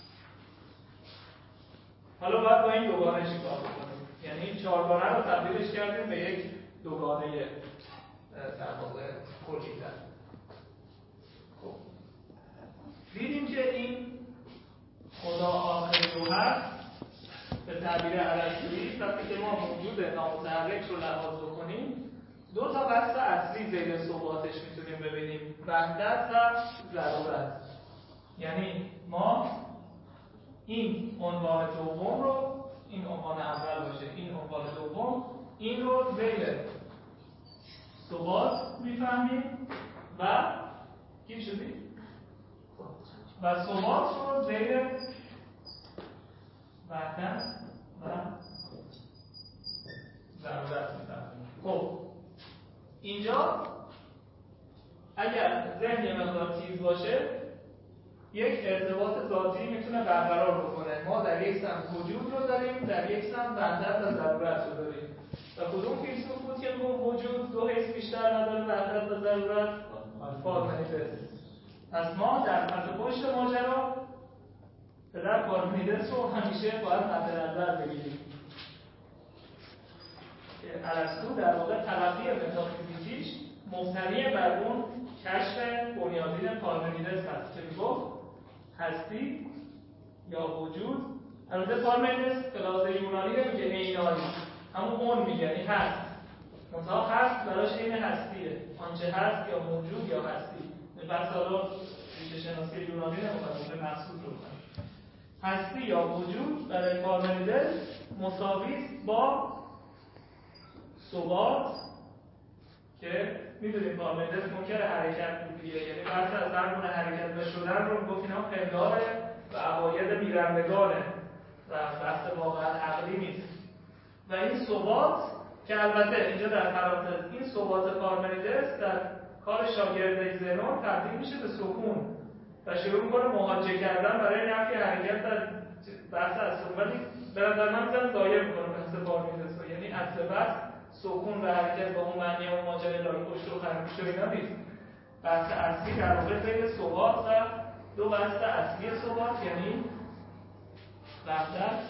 حالا باید با این دوگانه چیکار بکنیم؟ یعنی این چهارگانه رو تبدیلش کردیم به یک دوگانه در واقع کلی‌تر. خب دیدیم که این خدا آخر جوهر به تعبیر ارسطویی وقتی که ما موجود نامتحرک رو لحاظ بکنیم، دو تا بحث اصلی زیر ثباتش میتونیم ببینیم: وحدت و ضرورت. یعنی ما این عنوان دوم رو، این عنوان اول باشه، این عنوان دوم، این رو زیر ثبات میفهمیم و گیر شدی؟ و ثبات رو زیر وحدت و ضرورت میفهمیم. خب اینجا اگر ذهن یه مقدار تیز باشه یک ارتباط ذاتی میتونه برقرار بکنه. ما در یک سمت وجود رو داریم، در یک سمت وحدت و ضرورت رو داریم. و کدوم فیلسوف بود که گفت وجود دو حس بیشتر نداره، وحدت و ضرورت؟ پارمنیدس. پس ما در پس پشت ماجرا پدر پارمنیدس رو همیشه باید مد نظر بگیریم. ارسطو در واقع تلقی متافیزیکیش مبتنی بر اون کشف بنیادین پارمنیدس هست که میگفت هستی یا وجود. البته پارمنیدس به لحاظ یونانی نمیگه عینانی، همون اون میگه یعنی هست، منتها هست براش عین هستیه، آنچه هست یا موجود یا هستی. بس حالا ریشه شناسی یونانی نمیخواد به محصول رو کنه. هستی یا وجود برای پارمنیدس مساوی است با ثبات، که میدونیم پارمنیدس منکر حرکت بود دیگه، یعنی بحث از هر گونه حرکت و شدن رو گفت اینا پنداره و عقاید میرندگانه و بحث واقعا عقلی نیست. و این ثبات که البته اینجا در پرانتز این ثبات پارمنیدس در کار شاگرد زنون تبدیل میشه به سکون و شروع میکنه مهاجه کردن برای نفی حرکت در بحث اصل، ولی به نظر من میزن ضایع میکنه بحث پارمنیدس، یعنی اصل بحث سکون و حرکت با اون معنی و ماجرای لای پشت و خرگوش و اینا نیست. بحث اصلی در واقع بین ثبات و دو بحث اصلی ثبات یعنی وحدت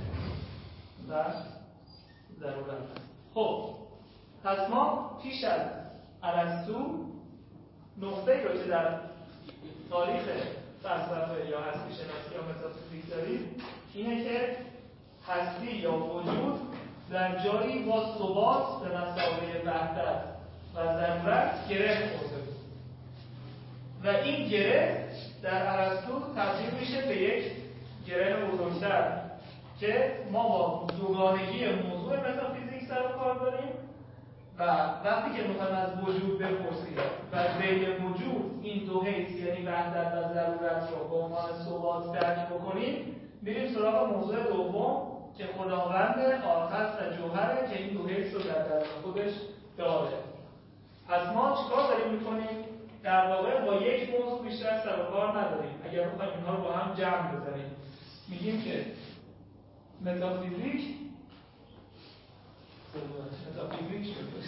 و ضرورت. خب پس ما پیش از ارسطو نقطه‌ای رو که در تاریخ فلسفه یا هستی شناسی یا متافیزیک داریم اینه که هستی یا وجود در جایی با ثبات به مسابقه وحدت و ضرورت گره خورده بود و این گره در ارسطو تبدیل میشه به یک گره بزرگتر که ما با دوگانگی موضوع متافیزیک سر و کار داریم و وقتی که میخوایم از وجود بپرسیم و بین وجود این دو حیث یعنی وحدت و ضرورت رو به عنوان ثبات درک بکنیم، میریم سراغ موضوع دوم که خداوند آخر و جوهره که این دو حیث رو در درون خودش داره. پس ما چیکار داریم میکنیم؟ در واقع با یک موضوع بیشتر سر و کار نداریم. اگر بخوایم اینها رو با هم جمع بزنیم میگیم که متافیزیک متافیزیک شده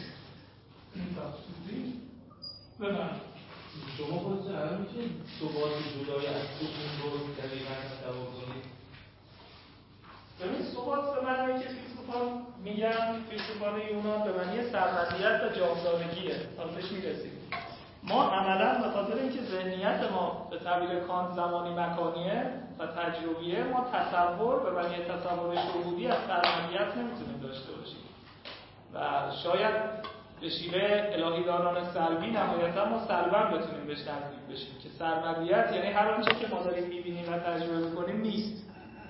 متافیزیک بفرمایید. شما خودتون الان میتونید ثبات جدای از سکون رو دقیقاً تصور کنید؟ ببین ثبات به معنی که فیلسوفان میگن، فیلسوفان یونان به معنی سرمدیت و جاودانگیه. حالش میرسیم. ما عملاً به خاطر اینکه ذهنیت ما به تعبیر کانت زمانی مکانیه و تجربیه، ما تصور به معنی تصور شهودی از سرمدیت نمیتونیم داشته باشیم و شاید به شیوه الهیدانان سلبی نهایتاً ما سلباً بتونیم بهش نزدیک بشیم که سرمدیت یعنی هر آنچه که ما داریم میبینیم و تجربه میکنیم نیست.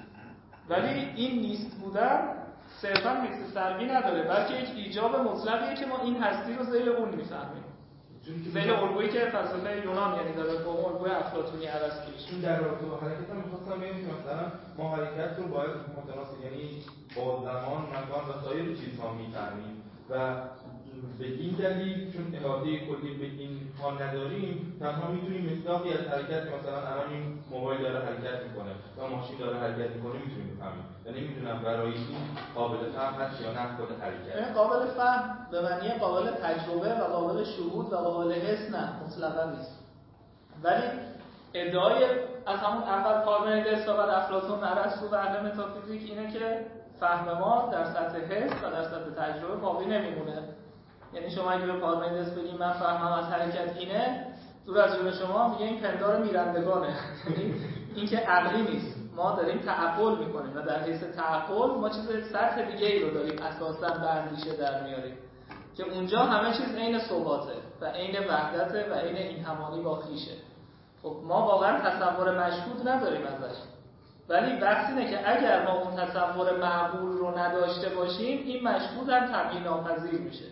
ولی این نیست بودن صرفاً نیست سلبی نداره، بلکه یک ایجاب مطلقیه که ما این هستی رو ذیل اون میفهمیم. ذیل الگویی که فلسفه یونان یعنی داره با اون الگوی افلاطونی ارسطویی. چون در رابطه با حرکت هم می‌خواستم بگم که مثلا ما حرکت رو باید متناسب یعنی با زمان، مکان و سایر چیزها می‌فهمیم و به این دلیل چون احاطه کلی به این حال نداریم تنها میتونیم مصداقی از حرکت مثلا الان این موبایل داره حرکت میکنه و ماشین داره حرکت میکنه میتونیم بفهمیم. یعنی نمیدونم برای این قابل فهم هست یا نه خود حرکت. این قابل فهم به معنی قابل تجربه و قابل شهود و قابل حس نه مطلقاً نیست. ولی ادعای از همون اول پارمنیدس و بعد افلاطون و ارسطو و اهل متافیزیک اینه که فهم ما در سطح حس و در سطح تجربه باقی نمیمونه. یعنی شما اگه به پارمنیدس بگید من فهمم از حرکت اینه، دور از جون شما میگه این پندار میرندگانه. یعنی این که عقلی نیست. ما داریم تعقل میکنیم و در حیث تعقل ما چیز سطح دیگه ای رو داریم اساساً به اندیشه در میاریم که اونجا همه چیز عین ثباته و عین وحدته و عین این همانی با خویشه. خب ما واقعا تصور مشهود نداریم ازش، ولی بحث اینه که اگر ما اون تصور معقول رو نداشته باشیم این مشهود هم تبیین ناپذیر میشه.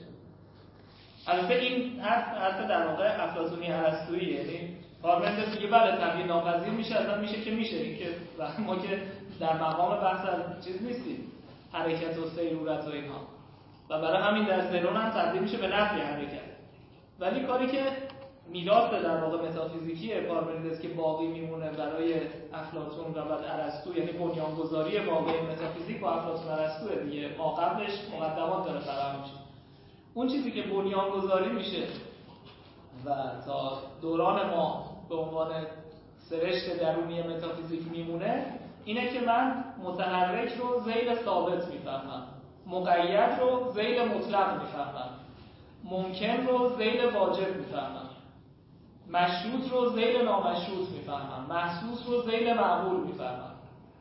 البته این حرف حرف در واقع افلاطونی ارسطویی، یعنی پارمنیدس میگه بله تبیین ناپذیر میشه، اصلا میشه که میشه، این که ما که در مقام بحث چیز نیستیم، حرکت و سیرورت و اینها. و برای همین در زنون هم تبدیل میشه به نفی حرکت. ولی کاری که میراث در واقع متافیزیکی پارمنیدس که باقی میمونه برای افلاطون و بعد ارسطو، یعنی بنیانگذاری واقعی متافیزیک با افلاطون ارسطو دیگه، ما قبلش مقدمات داره فراهم میشه. اون چیزی که بنیانگذاری میشه و تا دوران ما به عنوان سرشت درونی متافیزیک میمونه اینه که من متحرک رو ذیل ثابت میفهمم، مقید رو ذیل مطلق میفهمم، ممکن رو ذیل واجب میفهمم، مشروط رو ذیل نامشروط میفهمم، محسوس رو ذیل معقول میفهمم.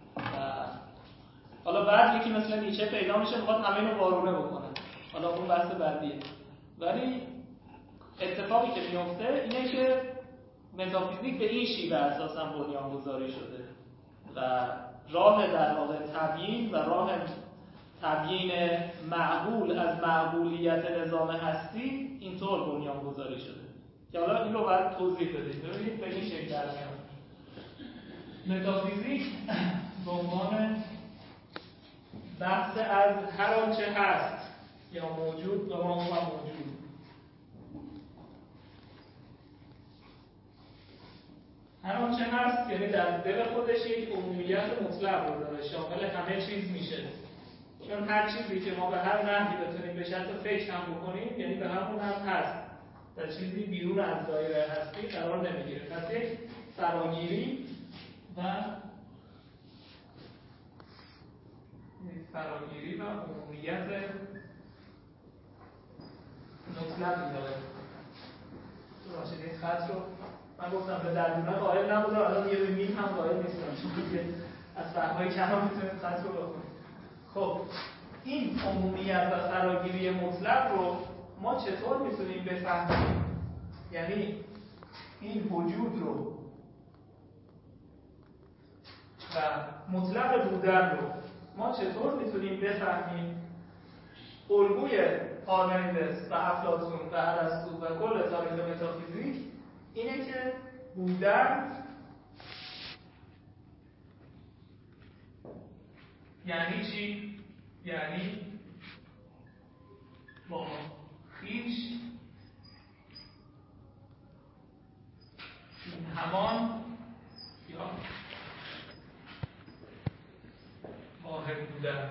حالا بعد یکی مثل نیچه پیدا میشه میخواد همه اینو وارونه بکنه، حالا اون بحث بعدیه. ولی اتفاقی که میفته اینه که متافیزیک به این شیوه اساسا بنیانگذاری شده و راه در واقع تبیین و راه تبیین معقول از معقولیت نظام هستی اینطور بنیانگذاری شده که حالا این رو باید توضیح بدید. ببینید به این شکل در میاد. متافیزیک به عنوان بحث از هر آنچه هست یا موجود و ما هم موجود، هر آنچه هست یعنی در دل خودش یک عمومیت مطلق رو داره، شامل همه چیز میشه. چون هر چیزی که ما به هر نحوی بتونیم به شرط فکر هم بکنیم یعنی به همون هم هست و چیزی بیرون از دایره هستی قرار نمیگیره. پس یک فراگیری و یک فراگیری و عمومیت مطلقی داره. راشد این خط رو من گفتم به درمیانه قائل نبوده، الان یه میم هم قائل نیستم چون که از فهم‌های کم میتونید خط رو بخونید. خب این عمومیت و فراگیری مطلق رو ما چطور میتونیم بفهمیم؟ یعنی این وجود رو و مطلق بودن رو ما چطور میتونیم بفهمیم؟ الگوی پارمنیدس و افلاطون و ارسطو و کل تاریخ متافیزیک اینه که بودن یعنی چی؟ یعنی با خویش این همان یا واحد بودن.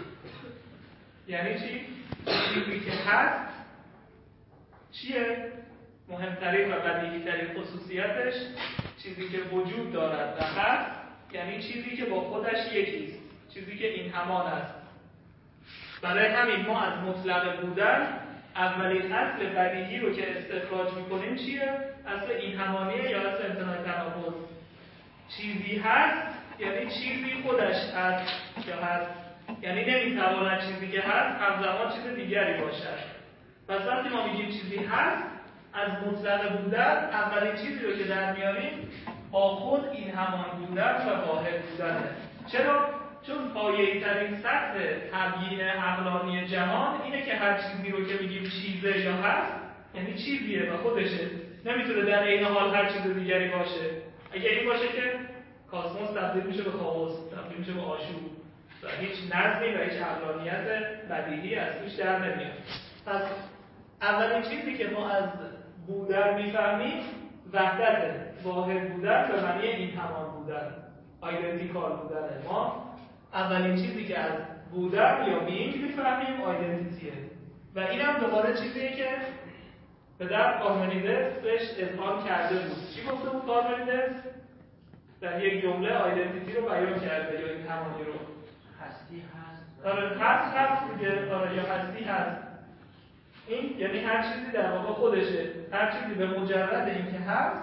یعنی چی؟ چیزی که هست چیه؟ مهمترین و بدیهی‌ترین خصوصیتش چیزی که وجود دارد و هست یعنی چیزی که با خودش یکیست، چیزی که این همان است. برای همین ما از مطلق بودن اولین اصل بدیهی رو که استخراج می‌کنیم چیه؟ اصل این همانیه یا اصل امتناع تناقض. چیزی هست یعنی چیزی خودش هست یا هست، یعنی نمی‌تواند چیزی که هست همزمان چیز دیگری باشد. پس وقتی ما میگیم چیزی هست از مطلق بودن اولین چیزی رو که در میاریم با خود این همان بودن و واحد بودنه. چرا؟ چون پایه‌ای ترین سطح تبیین عقلانی جهان اینه که هر چیزی رو که میگیم چیزه یا هست یعنی چیزیه و خودشه، نمیتونه در عین حال هر چیز دیگری باشه. اگه این باشه که کاسموس تبدیل میشه به کائوس، تبدیل میشه به آشوب و هیچ نظمی و هیچ عقلانیت بدیهی از توش در نمیاد. پس اولین چیزی که ما از بودن میفهمیم وحدت، واحد بودن به معنی این همان بودن، آیدنتیکال بودن. ما اولین چیزی که از بودن یا بینگ میفهمیم آیدنتیتیه و این هم دوباره چیزیه که به در پارمنیدس بهش اذعان کرده بود. چی گفته بود پارمنیدس؟ در یک جمله آیدنتیتی رو بیان کرده یا این همانی رو. هستی هست. آره هست هست دیگه، آره یا هستی هست. این یعنی هر چیزی در واقع خودشه، هر چیزی به مجرد اینکه هست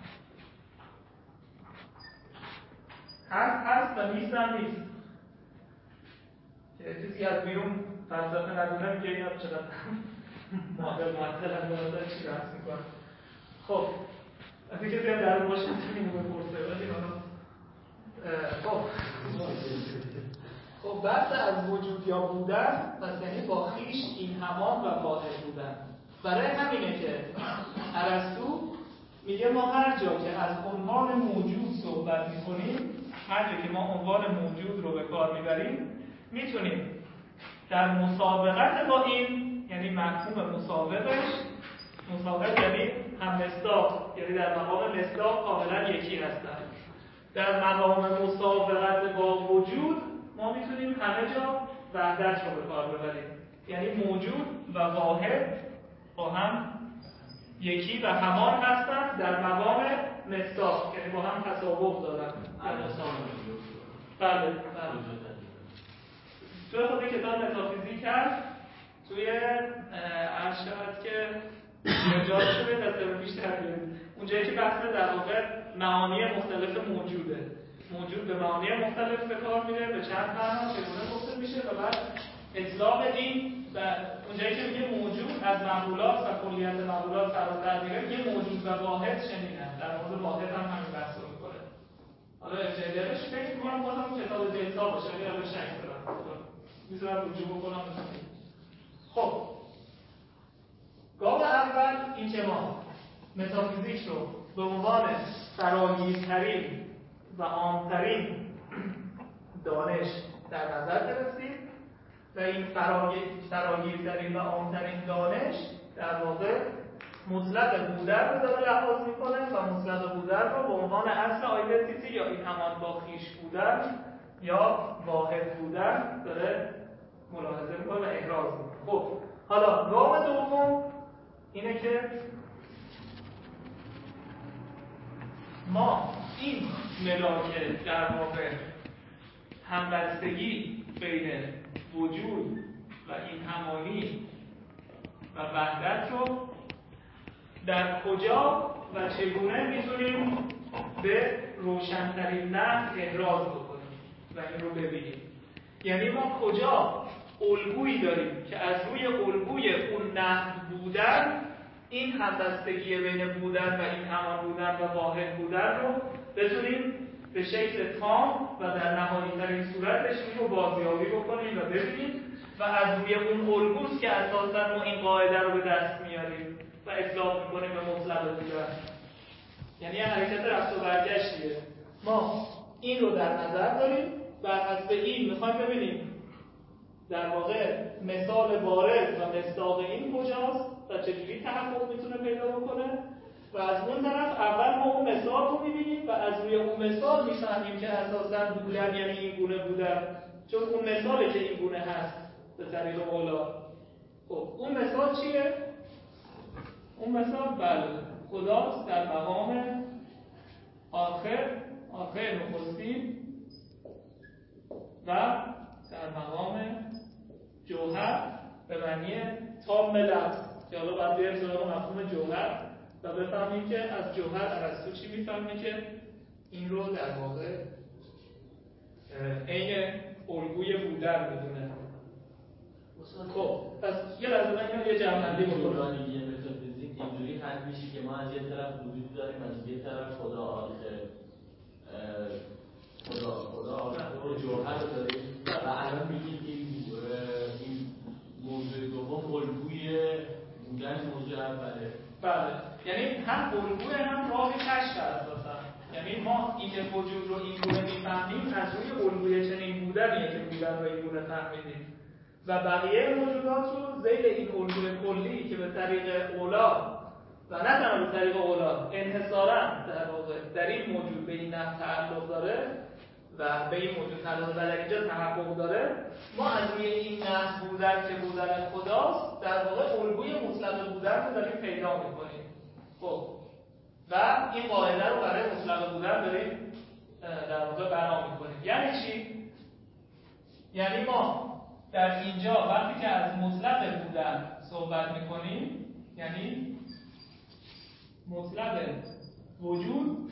هست هست و نیست هم نیست. که چیزی از بیرون فلسفه ندونه میگه اینا چقدر معادل معطل هم داره چی بحث میکنه. خب اگه کسی هم در اون باشه میتونیم بپرسه ولی حالا خب خب بحث از وجود یا بودن پس یعنی با خویش این همان و واحد بودن. برای همینه که ارسطو میگه ما هر جا که از عنوان موجود صحبت میکنیم، هر جا که ما عنوان موجود رو به کار میبریم، میتونیم در مسابقت با این، یعنی مفهوم مسابقش، مسابقت یعنی هم مصداق، یعنی در مقام مصداق کاملا یکی هستن. در مقام مسابقت با وجود ما میتونیم همه جا وحدت رو به کار ببریم، یعنی موجود و واحد با هم یکی و همان هستن در مقام مصداق، یعنی با هم تساوق دارن. بله بله. توی خود کتاب متافیزیک هست، توی عرض شود که ارجاعش رو به دسته بیشتر بیارید، اونجایی که بحث در واقع معانی مختلف موجوده، موجود به معانی مختلف به کار میره، به چند معنا چگونه گفته میشه و بعد اطلاق این و اونجایی که میگه موجود از معقولات و کلیت معقولات فراتر میره، یه موجود و واحد شنیدن. در مورد واحد هم همین بحث رو میکنه. حالا ارجاعش فکر میکنم بازم کتاب دیتا باشه، یا به شک دارم میتونم رجوع بکنم. خب گام اول این که ما متافیزیک رو به عنوان فراگیرترین و عامترین دانش در نظر گرفتیم و این فراگیرترین و عامترین دانش در واقع مطلق بودن رو داره لحاظ میکنه و مطلق بودن رو به عنوان اصل آیدنتیتی یا این همان با خویش بودن یا واحد بودن داره ملاحظه میکنه و احراز میکنه. خب حالا گام دوم اینه که ما این ملاک در واقع همبستگی بین وجود و این همانی و وحدت رو در کجا و چگونه میتونیم به روشنترین نحو احراز بکنیم و این رو ببینیم. یعنی ما کجا الگویی داریم که از روی الگوی اون نحو بودن این همبستگی بین بودن و این همان بودن و واحد بودن رو بتونیم به شکل تام و در نهایی ترین صورتش رو بازیابی بکنیم و ببینیم و از روی اون الگوست که اساسا ما این قاعده رو به دست میاریم و اطلاق میکنیم به مطلق بودن. یعنی یه حرکت رفت و برگشتیه. ما این رو در نظر داریم و از به این میخوایم ببینیم در واقع مثال بارز و مصداق این کجاست و چجوری تحقق میتونه پیدا بکنه و از اون طرف اول ما اون مثال رو میبینیم و از روی اون مثال میفهمیم که اساساً بودن یعنی این گونه بودن، چون اون مثاله که این گونه هست به طریق اولا. خب اون مثال چیه؟ اون مثال بله خداست در مقام آخر آخر نخستین و در مقام جوهر به معنی تام لفظ که حالا باید بیاریم سراغ مفهوم جوهر و بفهمیم که از جوهر ارسطو چی میفهمه که این رو در واقع عین الگوی بودن میدونه. خب پس یه لحظه من یه جمع‌بندی بکنم. یه متافیزیک اینجوری حل میشه که ما از یه طرف وجود داریم، از یه طرف خدا آخر خدا خدا آخر و جوهر رو داریم و الان میگیم این این موضوع دوم الگوی بودن موضوع اوله. بله یعنی هم الگوی هم راه کشف اساسا. یعنی ما این وجود رو این گونه میفهمیم از روی الگوی چنین بودنیه که بودن رو این گونه فهمیدیم و بقیه موجودات رو زیر این الگوی کلی که به طریق اولا و نه تنها به طریق اولا انحصاراً در واقع در این موجود به این نحو تعلق داره و به این موجود تعلق و در اینجا تحقق داره، ما از روی این نحو بودن که بودن خداست در واقع الگوی مطلق بودن رو داریم پیدا میکنیم. خب و این قاعده رو برای مطلق بودن داریم در واقع بنا میکنیم. یعنی چی؟ یعنی ما در اینجا وقتی که از مطلق بودن صحبت میکنیم یعنی مطلق وجود،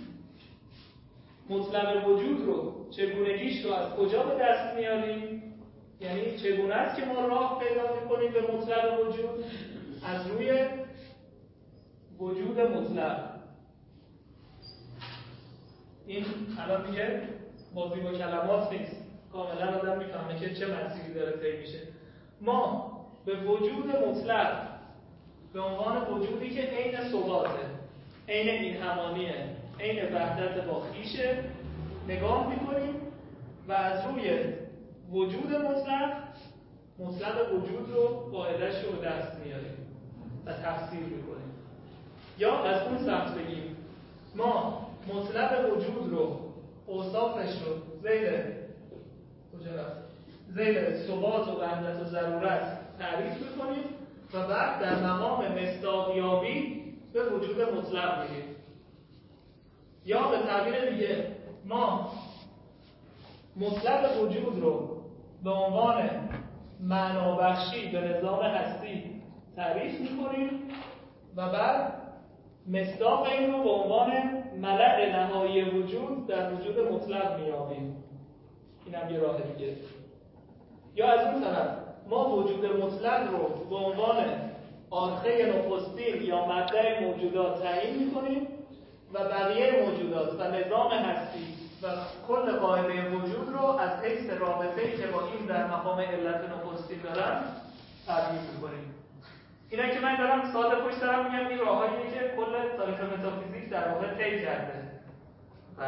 مطلق وجود رو چگونگیش رو از کجا به دست میاریم؟ یعنی چگونه است که ما راه پیدا میکنیم به مطلق وجود؟ از روی وجود مطلق. این الان میگه بازی با کلمات نیست، کاملا آدم میفهمه که چه مسیری داره طی میشه. ما به وجود مطلق به عنوان وجودی که عین ثباته، عین این همانیه، عین وحدت با خویشه نگاه میکنیم و از روی وجود مطلق مطلق وجود رو قاعده‌اش رو به دست میاریم و تفسیر میکنیم. یا از اون سمت بگیم ما مطلق وجود رو، اوصافش رو زیر کجا رفت؟ زیر ثبات و وحدت و ضرورت تعریف میکنیم و بعد در مقام مصداقیابی به وجود مطلق میریم. یا به تعبیر دیگه ما مطلق وجود رو به عنوان معنابخشی به نظام هستی تعریف میکنیم و بعد مصداق این رو به عنوان ملأ نهایی وجود در وجود مطلق میابیم. اینم یه راه دیگه. یا از اون طرف ما وجود مطلق رو به عنوان آرخه نخستین یا مبدأ موجودات تعیین میکنیم و بقیه موجودات و نظام هستی و کل قاعده وجود رو از حیث رابطه‌ای که با این در مقام علت نخستین دارن تعریف میکنیم. اینا که من دارم ساده پشت سرم میگم این راههاییه که کل تاریخ متافیزیک در واقع طی کرده و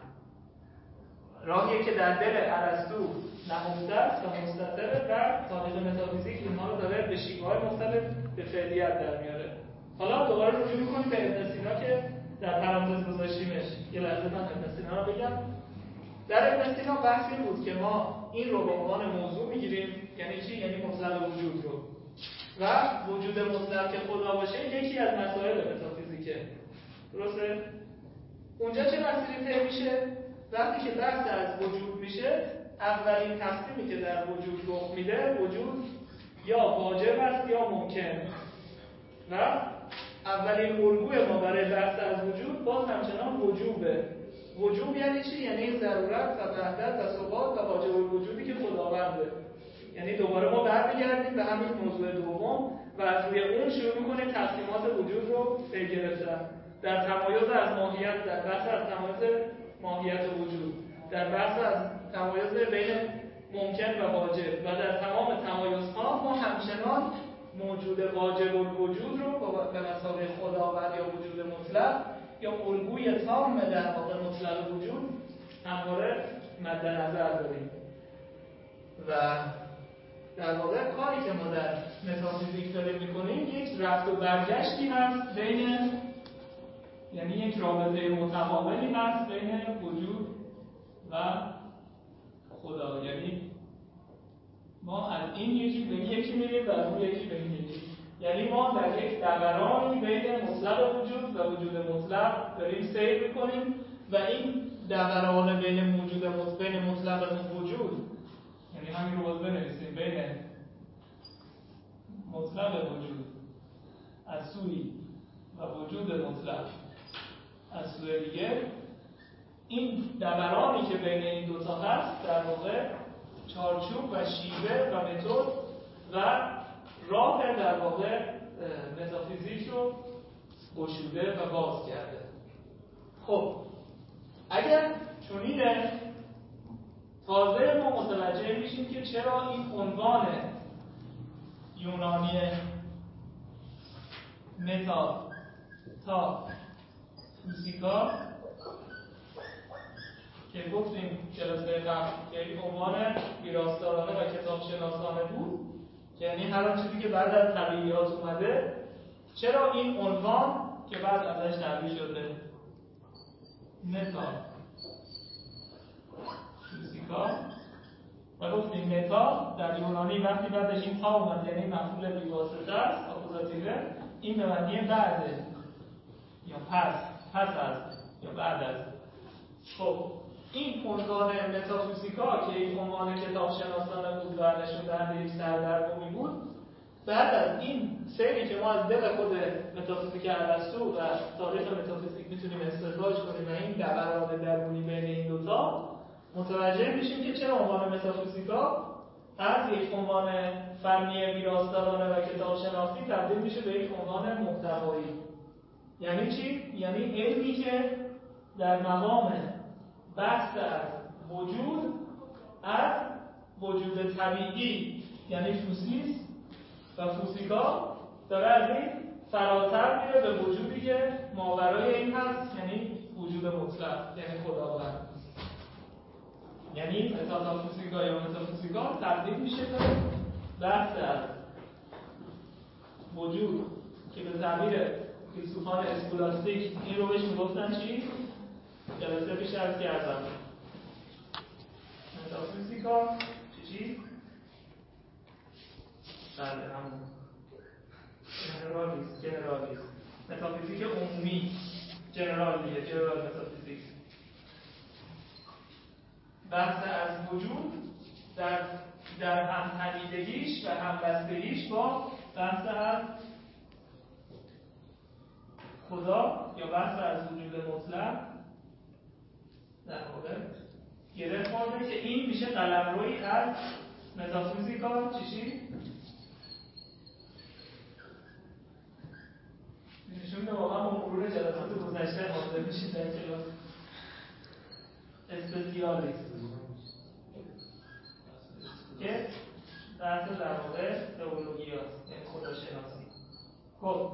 راهیه که در دل ارسطو نهفته است و مستتره و تاریخ متافیزیک اینها رو داره به شیوه‌های مختلف به فعلیت در میاره. حالا دوباره رجوع می‌کنیم به ابن سینا که در پرانتز گذاشتیمش. یه لحظه من ابن سینا رو بگم. در ابن سینا بحث این بود که ما این رو به عنوان موضوع میگیریم، یعنی چی؟ یعنی مطلق وجود رو، و وجود مطلق که خدا باشه یکی از مسائل متافیزیکه. درسته؟ اونجا چه مسئله طی میشه؟ وقتی که بحث از وجود میشه، اولین تصمیمی که در وجود رخ میده، وجود یا واجب است یا ممکن. و اولین الگوی ما برای بحث از وجود باز همچنان وجوبه. وجوب یعنی چی؟ یعنی ضرورت و وحدت و ثبات و واجب الوجودی که خداونده. یعنی دوباره ما برمیگردیم به همین موضوع دوم و از روی اون شروع می‌کنیم تقسیمات وجود رو پی گرفتن. در تمایز از ماهیت، در بحث از تمایز ماهیت و وجود، در بحث از تمایز بین ممکن و واجب و در تمام تمایزها ما همچنان موجود واجب الوجود رو به مثابه خداوند یا وجود مطلق یا الگوی تام در واقع مطلق وجود همواره مد نظر داریم. و در واقع کاری که ما در متافیزیک داریم میکنیم یک رفت و برگشتی هست بین، یعنی یک رابطه متقابلی هست بین وجود و خدا. یعنی ما از این یکی به یکی میریم و از اون یکی به این یکی. یعنی ما در یک دورانی بین مطلق وجود و وجود مطلق داریم سیر میکنیم و این دوران بین موجود مطلق بین مطلق وجود، یعنی همین رو باز بنویسیم، بین مطلق وجود از سوی و وجود مطلق از سوی دیگه، این دورانی که بین این دوتا هست در واقع چارچوب و شیوه و متد و راه در واقع متافیزیک رو گشوده و باز کرده. خب اگر چنینه تازه ما متوجه میشیم که چرا این عنوان یونانی متا تا فیزیکا که گفتیم جلسه قبل که این عنوان ویراستارانه و کتاب شناسانه بود، یعنی هر آن چیزی که بعد از طبیعیات اومده، چرا این عنوان که بعد ازش تعبیر شده متا فیزیکا و گفتیم متا در یونانی وقتی بعدش این تا اومد یعنی مفعول بی‌واسطه است، آکوزاتیوه، این به معنی بعده یا پس پس از یا بعد از. خب این عنوان متافیزیکا که این عنوان کتاب شناسانه بود و نشون دهنده یک سردرگمی بود، بعد از این سیری که ما از دل خود متافیزیک ارسطو و تاریخ متافیزیک میتونیم استخراج کنیم و این دوران درونی بین این دوتا، متوجه میشیم که چرا عنوان متافیزیکا از یک عنوان فنی ویراستارانه و کتاب شناسی تبدیل میشه به یک عنوان محتوایی. یعنی چی؟ یعنی علمی که در مقام بحث از وجود از وجود طبیعی یعنی فوسیس و فوسیکا داره از این فراتر میره به وجودی که ماورای این هست، یعنی وجود مطلق، یعنی خداوند. یعنی متافیزیکا یا متافیزیکا تبدیل میشه به بحث از وجود که به تعبیر فیلسوفان اسکولاستیک این رو بهش میگفتن چی؟ جلسه پیش عرض کردم متافیزیکا چی چی؟ بله همون جنرالیست جنرالیست متافیزیک عمومی جنرال دیگه جنرال متافیزیک. بحث از وجود در در هم‌تنیدگیش و همبستگیش با بحث از خدا یا بحث از وجود مطلق در واقع گره خورده که این میشه قلمرویی از متافیزیکا چیشی؟ نشون میده واقعا با مرور جلسات گذشته حاضر میشید در کلاس اسپسیالیست که بحث در واقع تئولوژی هست، یعنی خداشناسی. خب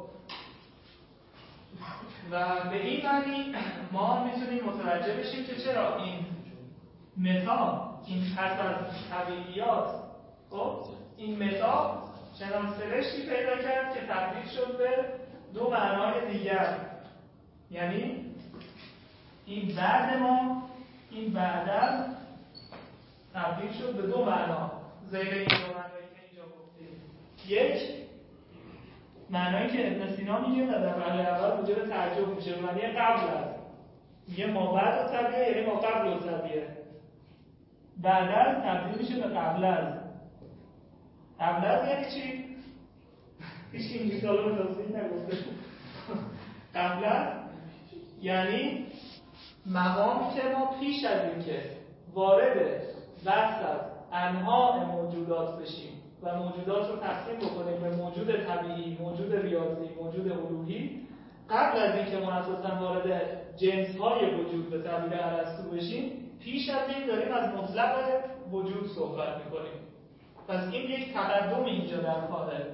و به این معنی ما میتونیم متوجه بشیم که چرا این متا، این پس از طبیعیات، خب این متا چنان سرشتی پیدا کرد که تبدیل شد به دو معنای دیگر. یعنی این بعد ما، این بعد تبدیل شد به دو معنا زیر این دو معنایی که اینجا گفتیم. یک معنایی که ابن سینا میگه و در مرحله اول موجب تعجب میشه، معنی قبل از، میگه ما بعد از طبیعه یعنی ما قبل از طبیعه، بعد از تبدیل میشه به قبل از. قبل از یعنی چی؟ هیچ که اینجا سالا متاسمی نگفته. قبل از یعنی مقامی که ما پیش از این که وارد بحث از انواع موجودات بشیم و موجودات رو تقسیم بکنیم به موجود طبیعی، موجود ریاضی، موجود الوهی، قبل از اینکه ما اساساً وارد جنس‌های وجود به تعبیر ارسطو بشیم، پیش از این داریم از مطلق وجود صحبت می‌کنیم. پس این یک تقدم اینجا در کاره،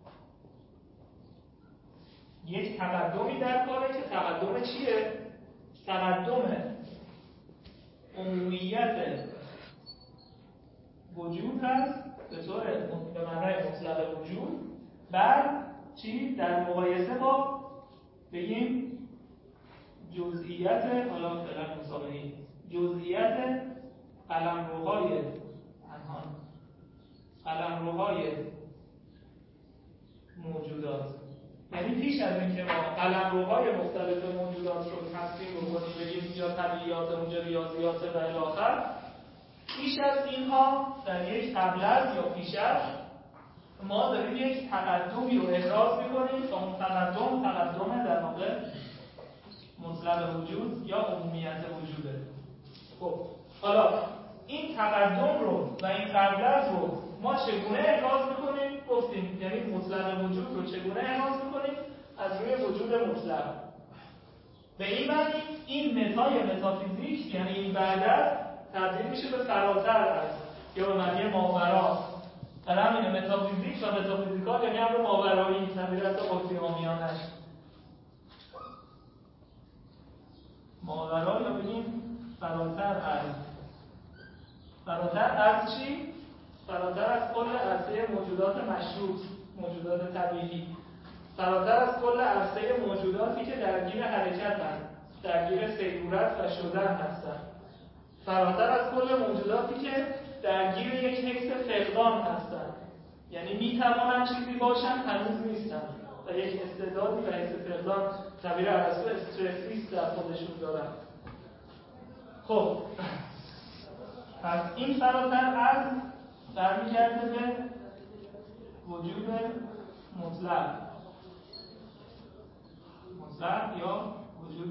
یک تقدمی در کاره که تقدم چیه؟ تقدم عمومیت وجود هست به طور به معنای مطلق وجود، بعد چی؟ در مقایسه با بگیم جزئیات، حالا فعلا مسابقی جزئیات قلمروهای پنهان، قلمروهای موجودات. یعنی پیش از اینکه ما قلمروهای مختلف موجودات رو تقسیم بکنیم بگیم یا طبیعیات، اونجا ریاضیات و الی آخر، پیش از اینها در یک قبل از یا پیش از ما داریم یک تقدمی رو احراز میکنیم و اون تقدم تقدم در واقع مطلق وجود یا عمومیت وجوده. خب حالا این تقدم رو و این قبل از رو ما چگونه احراز میکنیم؟ گفتیم یعنی مطلق وجود رو چگونه احراز میکنیم؟ از روی وجود مطلق. به این معنی این متای متافیزیک یعنی این بعد از تبدیل میشه به فراتر از یا به معنی ماورا. در همین متافیزیک و متافیزیکال یعنی همون ماورایی، تعبیر از قطبی‌آمیانش ماورا، یا بگیم فراتر از. فراتر از چی؟ فراتر از کل عرصه موجودات مشروط، موجودات طبیعی، فراتر از کل عرصه موجوداتی که درگیر حرکت هستند، درگیر سیرورت و شدن هستند، فراتر از کل موجوداتی که درگیر یک حس فقدان هستند، یعنی میتوانند چیزی باشند هنوز نیستند و یک استعدادی و حس فقدان تعبیر ارسطو استرسیست در خودشون دارند. خب پس این فراتر از برمیگرده به وجود مطلق مطلق یا وجود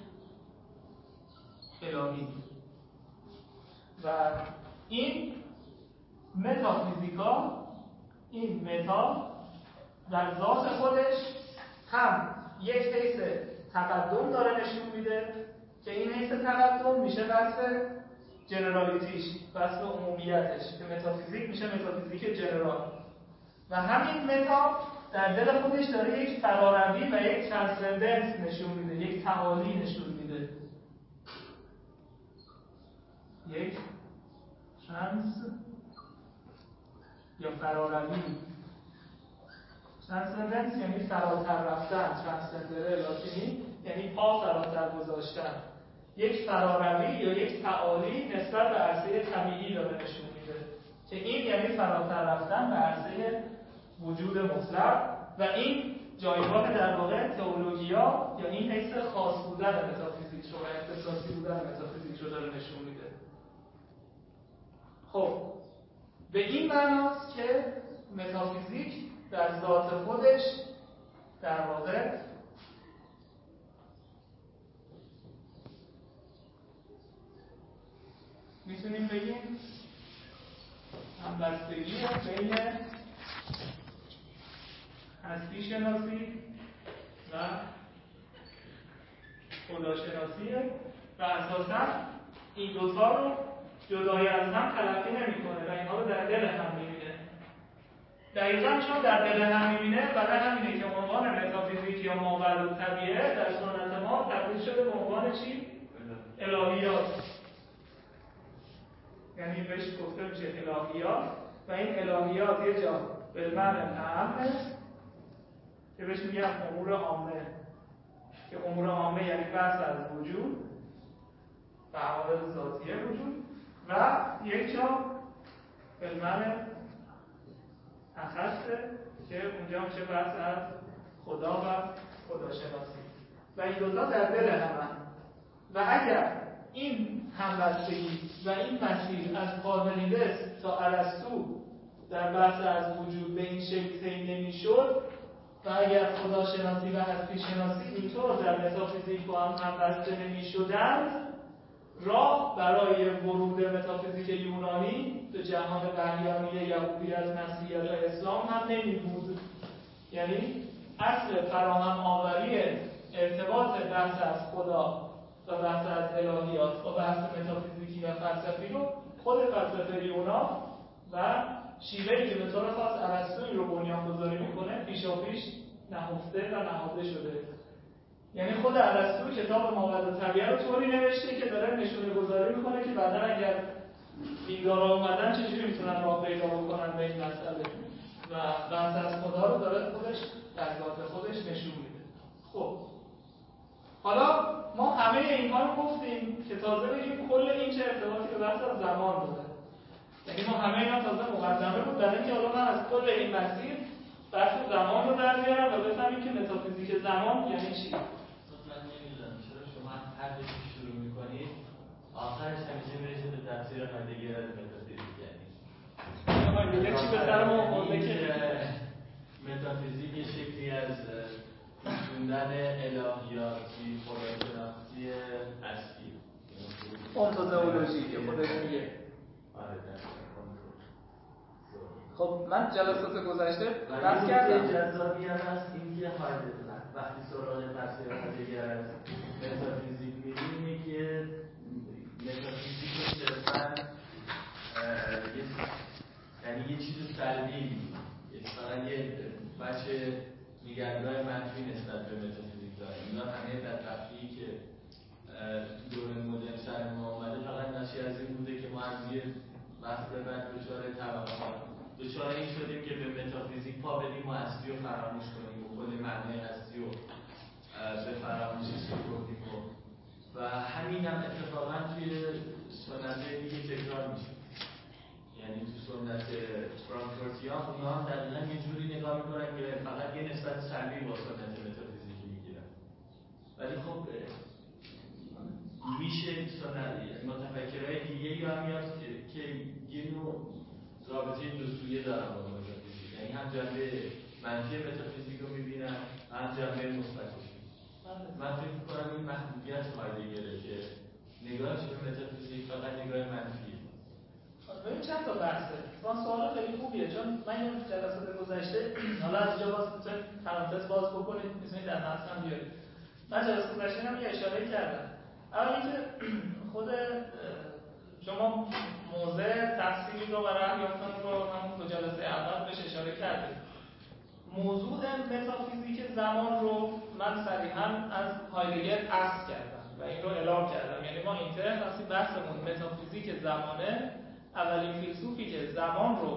الهی. و این متافیزیکا، این متا در ذات خودش هم یک حیث تقدم داره نشون میده که این حیث تقدم میشه وصف جنرالیتیش، وصف عمومیتش که متافیزیک میشه متافیزیک جنرال. و همین متا در دل خودش داره یک فراروی و یک ترانسندنس نشون میده، یک تعالی نشون میده، یک ترانس یا فراروی. ترانسندنس یعنی فراتر رفتن، ترانسندره لاتینی یعنی پا فراتر گذاشتن. یک فراروی یا یک تعالی نسبت به عرصه طبیعی داره نشون میده که این یعنی فراتر رفتن به عرصه وجود مطلق و این جایگاه در واقع تئولوژیا یا این حیث خاص بودن متافیزیک رو و اختصاصی بودن متافیزیک رو داره نشون میده. خب به این معناست که متافیزیک در ذات خودش در واقع میتونیم بگیم همبستگی بین هستی شناسی و خداشناسیه و اساساً این دوتا رو جدای از هم تلقی نمی‌کنه و اینها رو در دل هم می‌بینه. دقیقاً چون در دل هم می‌بینه برای همینه که عنوان متافیزیک یا ماورای طبیعه در سنت ما تبدیل شده به عنوان چی؟ الهیات. یعنی بهش گفته میشه الهیات و این الهیات یه جا به معنی اعمه که بهش میگن امور عامه که امور عامه یعنی بحث از وجود و عوارض ذاتیه وجود و یک جا به معنی اخصه که اونجا میشه بحث از خدا و خداشناسی و این دوتا در دل همه و اگر این همبستگی و این مسیر از پارمنیدس تا ارسطو در بحث از وجود به این شکل طی نمی‌شد و اگر خداشناسی و هستی شناسی اینطور در متافیزیک با هم همبسته نمی‌شدند، راه برای ورود متافیزیک یونانی به جهان بریانی یهودیت، مسیحیت و اسلام هم نمی‌بود. یعنی اصل فراهم آوری ارتباط بحث از خدا و بحث از الهیات و بحث متافیزیکی و فلسفی رو خود فلسفه یونان و شیوهی که به طور خاص ارسطو این رو بنیان‌گذاری میکنه پیشاپیش نهفته و نهاده شده. یعنی خود ارسطو کتاب ماورای طبیعه رو طوری نوشته که داره نشونه گذاری میکنه که بعدا اگر دیندارا اومدن چجوری میتونن راه پیدا بکنن به این مسئله و بحث از خدا رو داره خودش در ذات خودش نشون میده. خب حالا ما همه اینها رو گفتیم که تازه بگیم کل این چه ارتباطی به بحث از زمان داره. یعنی ما همه اینا تازه مقدمه بود برای اینکه حالا من از کل این مسیر بحث زمان رو در میارم و بفهمیم که متافیزیک زمان یعنی چی. من نمیدونم چرا شما هر چیزی شروع میکنید آخرش همیشه میرسه به تفسیر هایدگر از متافیزیک. یعنی هایدگر چی به سر ما آورده که متافیزیک یه شکلی از خوندن الهیاتی خداشناسی هستی اونتوزئولوژی که خودش میگه. خب من جلسات گذشته بحث کردم. جذابی هم هست این که هایدگر وقتی سراغ تفسیر هایدگر از متافیزیک می‌بینی که متافیزیک رو صرفاً یعنی یه چیز سلبی می‌بینی، فقط یه بچه نگرگاه منفی نسبت به متافیزیک داره. اینا همه بدبختی که دوره مدرن سر ما آمده فقط ناشی از این بوده که ما از یه بحث به بعد دچار توهم دچار این شدیم که به متافیزیک پا بدیم و هستی رو فراموش کنیم و کل معنی هستی رو به فراموشی سپردیم و همین هم اتفاقا توی سنت دیگه تکرار میشه. یعنی تو سنت فرانکفورتیان اونا هم دقیقا یه جوری نگاه میکنن که فقط یه نسبت سلبی با سنت متافیزیکی میگیرن. ولی خب میشه سنت متفکرهای دیگه یا هم میاد که یه نوع رابطه دوسویه دارن با متافیزیک. یعنی هم جنبه منفی متافیزیک رو میبینن هم جنبه مثبتش. من فکر میکنم این محدودیت هایدگره که نگاهش به متافیزیک فقط نگاه منفیه. ببین چند تا بحثه. واسه سوال خیلی خوبیه چون من این جلسات گذشته حالا از اینجا باز میتونید پرانتز باز بکنید میتونید در متن هم بیارید. من جلسات گذشته هم یه اشاره کردم. اول اینکه خود شما موضع تفسیری رو و راه یافتن رو همون دو جلسه اول بهش اشاره کردید. موضوع متافیزیک زمان رو من صریحاً از هایدگر اخذ کردم و این رو اعلام کردم. یعنی ما اینترن وقتی بحثمون متافیزیک زمانه اولین فیلسوفی که زمان رو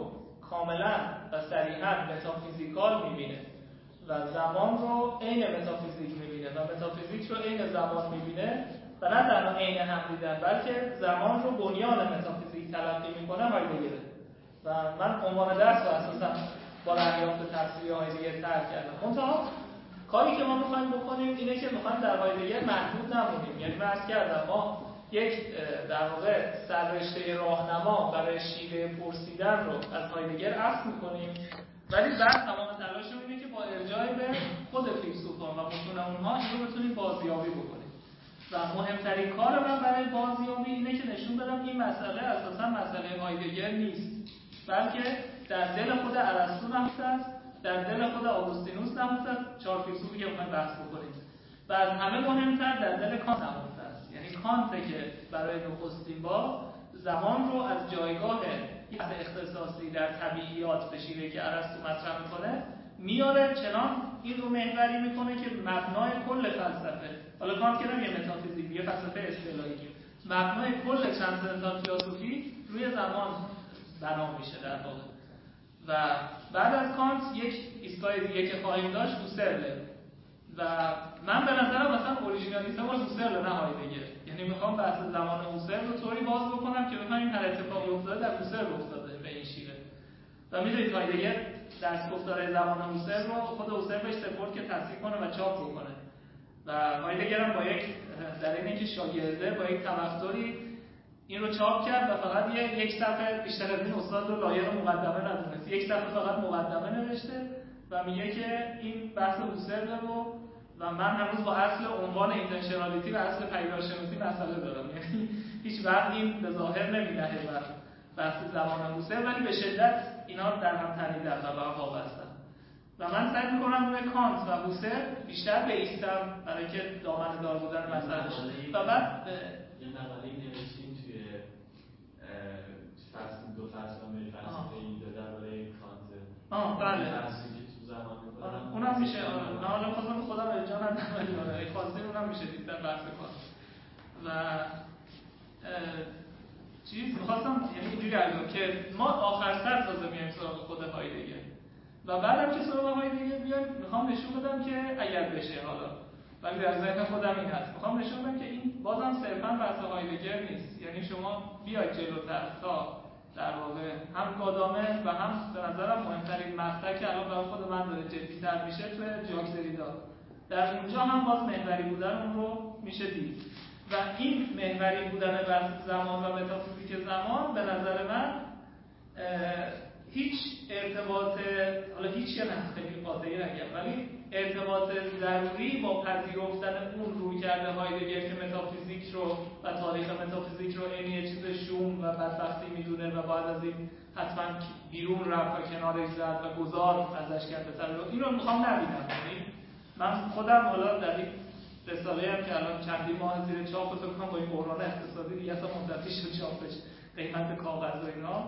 کاملا و صریحا متافیزیکال میبینه و زمان رو عین متافیزیک میبینه و متافیزیک رو عین زمان میبینه و نه تنها عین هم دیدن بلکه زمان رو بنیان متافیزیک تلقی میکنه هایدگره و من عنوان درس رو اساسا با دریافت تفسیری هایدگر ترک کردم. منتها کاری که ما میخوایم بکنیم اینه که میخوایم در هایدگر محدود نمونیم. یعنی من عرض کردم ما یک در واقع سررشته راهنما برای شیوه پرسیدن رو از هایدگر اخذ میکنیم ولی بعد تمام تلاشمون اینه که با ارجاع به خود فیلسوفان و متون اونها این رو بتونیم بازیابی بکنیم و مهمترین کار من برای بازیابی اینه که نشون بدم این مسئله اساسا مسئله هایدگر نیست بلکه در دل خود ارسطو نهفته است، در دل خود آگوستینوس نهفته است، چهار فیلسوفی که میخوایم بحث بکنیم و از همه مهمتر در دل کانت نهفته است. یعنی کانت که برای نخستین بار زمان رو از جایگاه یک اختصاصی در طبیعیات به شیوهی که ارسطو مطرح میکنه میاره چنان این رو محوری میکنه که مبنای کل فلسفه، حالا کانت که نمیگه متافیزیک، یه فلسفه اصطلاحی، مبنای کل ترانسندنتال فیلسوفی روی زمان بنا میشه در واقع. و بعد از کانت یک ایستگاه دیگه که خواهیم داشت هوسرله و من به نظرم مثلا اوریجینالیسم با هوسرل نه هایدگر. یعنی میخوام بحث زمان هوسرل رو طوری باز بکنم که بفهمیم هر اتفاقی افتاده در هوسرل افتاده به این شیوه. و میدونید هایدگر درس گفتار زمان هوسرل رو خود هوسرل بهش سپرد که تصحیح کنه و چاپ بکنه و هایدگر هم با یک در این اینکه شاگرده با یک تمثلی این رو چاپ کرد و فقط یه یک صفحه بیشتر از این استاد رو لایه مقدمه ندونست، یک صفحه فقط مقدمه نوشته و میگه که این بحث هوسرل رو و من هنوز با اصل عنوان اینتنشنالیتی و اصل پیدارشناسی مسئله دارم. یعنی هیچ وقت این به ظاهر نمیدهه بر بحث زمان هوسرل ولی به شدت اینا در هم تنیدن و به هم وابستن و من سعی میکنم روی کانت و هوسرل بیشتر بایستم برای که دامنه دار بودن مسئله و بعد یه مقاله نوشتیم توی فصل دو فصل همه فلسفه ایده درباره کانت. آه بله. فصلی که تو زمان می‌کنم. اونم میشه. آره. حالا خودم خودم ارجاع ندم ولی آره خواستین اونم میشه دید در بحث کانت. و چیز می‌خواستم یعنی اینجوری عرضم که ما آخر سر تازه میایم سراغ خود هایدگر. و بعدم که سراغ هایدگر بیایم میخوام نشون بدم که اگر بشه حالا ولی در ذهن خودم این هست میخوام نشون بدم که این بازم صرفاً بحث هایدگر نیست. یعنی شما بیاید جلوتر تا در واقع هم گادامه و هم به نظرم مهمترین مقطع که الان برای خود من داره جدی‌تر میشه توی ژاک دریدا، در اونجا هم باز محوری بودن اون رو میشه دید و این محوری بودن بحث زمان و متافیزیک زمان به نظر من هیچ ارتباط، حالا هیچ یا نه خیلی قاطعی نگم ولی ارتباط ضروری با پذیرفتن اون روی کرده هایدگر که متافیزیک رو و تاریخ متافیزیک رو این یه چیز شوم و بدبختی میدونه و بعد از این حتما بیرون رفت و کنارش زد و گذار ازش کرد بسر رو این رو میخوام نبینم. یعنی من خودم حالا در این رساله هم که الان چندین ماه زیر چاپ فکر کنم با این بحران اقتصادی دیگه اصلا منتفی شد چاپش قیمت کاغذ و اینا.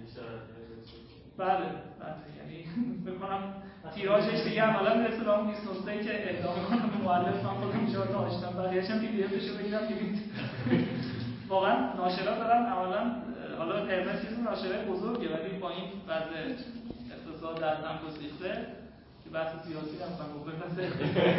بله بله یعنی بکنم تیراژش دیگه عملا میرسه به اون بیست نسخه‌ای که اهدا میکنم به مؤلف. من خودم چهار تا آشتم بقیه‌اش هم پی دی افشو بگیرم ببینید. واقعا ناشرا دارن عملا حالا قرمز چیز ناشرای بزرگه ولی با این وضع اقتصاد در هم گسیخته که بحث سیاسی هم می‌خوام بکنم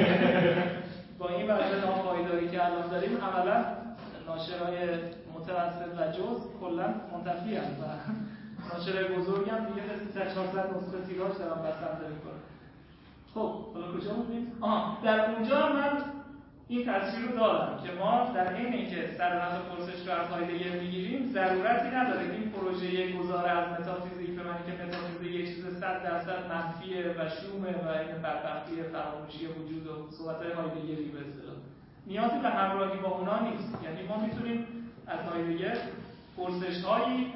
با این وضع ناپایداری که الان داریم عملا ناشرای متوسط و جز کلا منتفی هستن و ناشرای بزرگ هم دیگه سیصد چهارصد نسخه تیراژ دارن بسنده میکنن. خب حالا کجا بودیم؟ آها در اونجا من این تصویر رو دارم که ما در این اینکه سرنخ پرسش رو از هایدگر میگیریم ضرورتی نداره که این پروژه گذار از متافیزیک به معنی که متافیزیک یه چیز صد درصد منفیه و شومه و این بدبختی فراموشی وجود و صحبت‌های هایدگری به اصطلاح نیازی به همراهی با اونا نیست. یعنی ما میتونیم از هایدگر پرسش‌هایی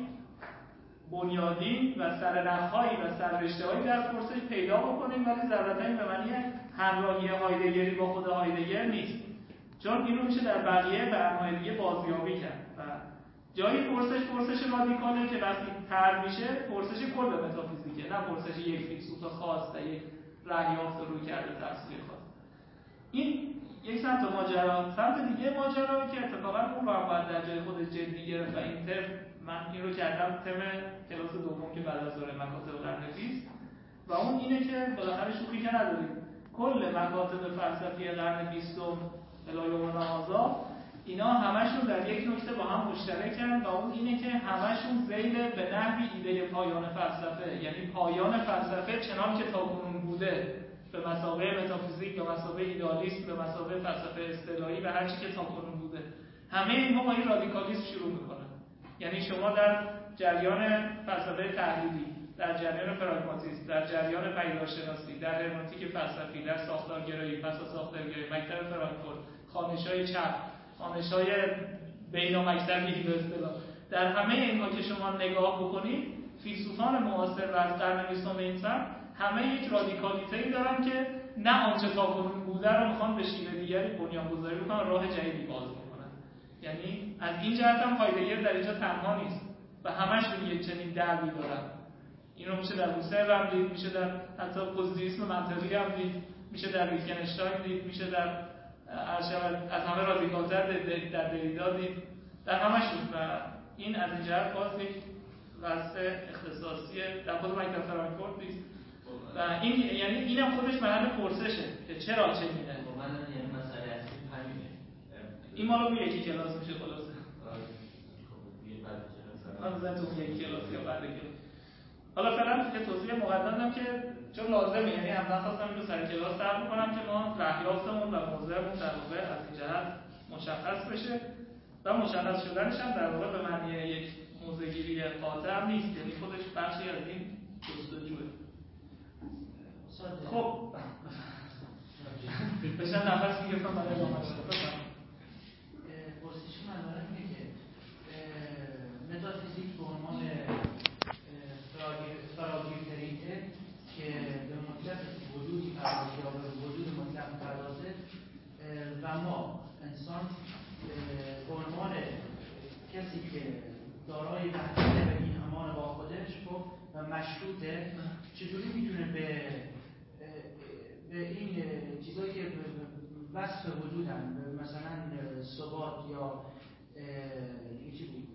بنیادین و سرنخ‌هایی و سررشته‌هایی در پرسش پیدا بکنیم ولی ضرورتاً به معنی همراهی هایدگری با خود هایدگر نیست، چون اینو میشه در بقیه برنامه‌های دیگه بازیابی کرد و جایی پرسش پرسش رادیکاله که وقتی طرح میشه پرسش کل متافیزیکه نه پرسش یک فیلسوف خاص و یک رأیافت روی کرده تفسیر خاص. این یک سمت ماجرا، سمت دیگه ماجرا که اتفاقا اون رو هم باید در جای خودش جدی گرفت و این ترم من این رو کردم ترم کلاس دوم که بعد از دوره مکاتب قرن‌بیست و اون اینه که بالاخره شوخی که نداریم کل مکاتب فلسفی قرن بیستم الی یومنا هذا اینا همشون در یک نکته با هم مشترکن و اون اینه که همشون ذیل به نحوی ایده پایان فلسفه، یعنی پایان فلسفه چنان که تاکنون بوده به مثابه متافیزیک، به مثابه ایدئالیسم، به مثابه فلسفه اصطلاحی و هر چی که تاکنون بوده، همه اینها با این رادیکالیسم شروع میکنن. یعنی شما در جریان فلسفه تحلیلی، در جریان پراگماتیسم، در جریان پیداشناسی، در هرمنوتیک فلسفی، در ساختارگرایی، پس از ساختارگرایی، مکتب فرانکفورت، خوانش‌های چپ، خوانش‌های بین مکتبی به اصطلاح، در همه اینها که شما نگاه بکنید، فیلسوفان معاصر و از قرن بیستم این سمت همه یک رادیکالیته‌ای دارن که نه آنچه تاکنون بوده رو میخوان به شیوه دیگری بنیان‌گذاری بکنن، راه جدیدی باز بکنن. یعنی از این جهت هم هایدگر در اینجا تنها نیست و همشون یک چنین دعوی دارن. این رو میشه در روسر هم دید، میشه در حتی پوزیتیویسم منطقی هم دید، میشه در ویتگنشتاین دید، میشه در از همه رادیکال‌تر در دریدا دید، در همشون. و این از این جهت باز یک واسه اختصاصی در خود مکتب فرانکفورت نیست و این یعنی اینم خودش محل پرسشه که چرا چنینه. من یعنی مسئله اصلی همینه. این مالو یکی کلاس میشه خلاصه. خب یه بعد کلاس. من زدم تو یک کلاس یا بعد کلاس. حالا فعلا که توضیح مقدم دادم که چون لازمه، یعنی همزمان خواستم اینو سر کلاس سر بکنم که ما رهیافتمون و موضوعمون در واقع از این جهت مشخص بشه و مشخص شدنش هم در واقع به معنی یک موضوعگیری قاطع هم نیست، یعنی خودش بخشی از این جستجوه. خب بشن نفس میگفتم برای ادامه دادن. پرسش من دارم اینه که متافیزیک به عنوان فراگیرتریته که به مطلق وجودی پردازه یا به وجود مطلق پردازه و ما انسان به عنوان کسی که دارای وحدت به این امان با خودش و مشروطه چجوری میتونه به به این چیزایی که وصف وجودن، مثلا ثبات یا چی بود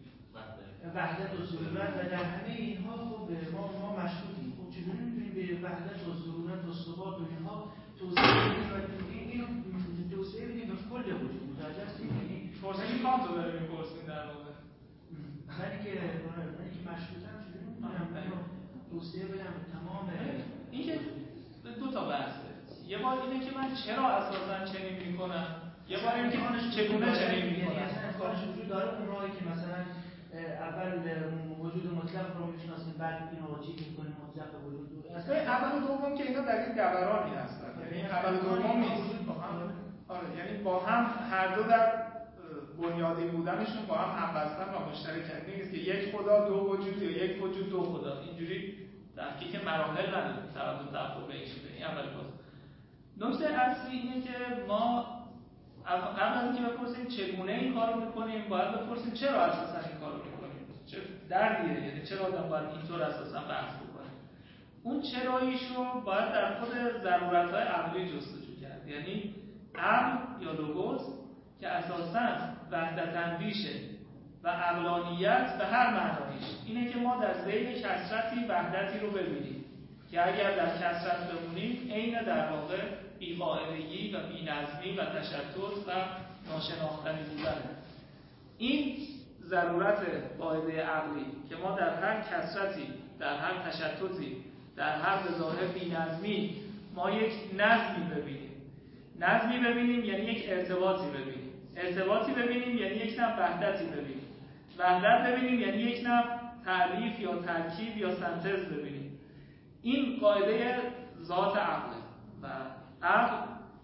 وحدت و ضرورت و در همه اینها خب ما ما مشروطیم. خب چجوری میتونیم به وحدت و ضرورت و ثبات و اینها توضیح بدیم و اینو توضیح بدیم به کل وجود متوجه هستیم؟ یعنی پرسشی کانت رو داره میپرسیم در واقع. منی که منی که مشروطم چجوری میتونم اینو توضیح بدم به تمام این که دو تا بحثه. یه بار اینه که من چرا اساساً چنین میکنم، یه بار اینه که چگونه چنین میکنم. یعنی اصلا کارش وجود داره اون راهی که مثلا اول وجود مطلق رو میشناسیم بعد اینو چی میکنیم مطلق وجود. اصلا اول و دوم که اینا در این دورانی هستن. یعنی اول و دوم نیست. با هم آره یعنی با هم هر دو در بنیادی بودنشون با هم همبستن و مشترکن. نیست که یک خدا دو وجود یا یک وجود دو خدا. اینجوری در که مراحل نداریم تردد تفاوت به این شده. این اول باز. نکته اصلی اینه که ما قبل از اینکه بپرسیم چگونه این کارو میکنیم باید بپرسیم چرا اساسا این کارو میکنیم. چه دردیه، یعنی چرا آدم باید اینطور اساسا بحث بکنه. اون چراییشو باید در خود ضرورت‌های عقلی جستجو کرد. یعنی عقل یا لوگوس که اساسا وحدت اندیشه و عقلانیت به هر معنایش اینه که ما در ذیل کثرتی وحدتی رو ببینیم که اگر در کثرت بمونیم عین در واقع بی‌قاعدگی و بی‌نظمی و تشتت و ناشناختنی بودنه. این ضرورت قاعده عقلی که ما در هر کثرتی، در هر تشتتی، در هر به ظاهر بی‌نظمی ما یک نظمی ببینیم. نظمی ببینیم یعنی یک ارتباطی ببینیم. ارتباطی ببینیم یعنی یک نوع وحدتی ببینیم. وحدت ببینیم یعنی یک نوع تألیف یا ترکیب یا سنتز ببینیم. این قاعده ذات عقله و عقل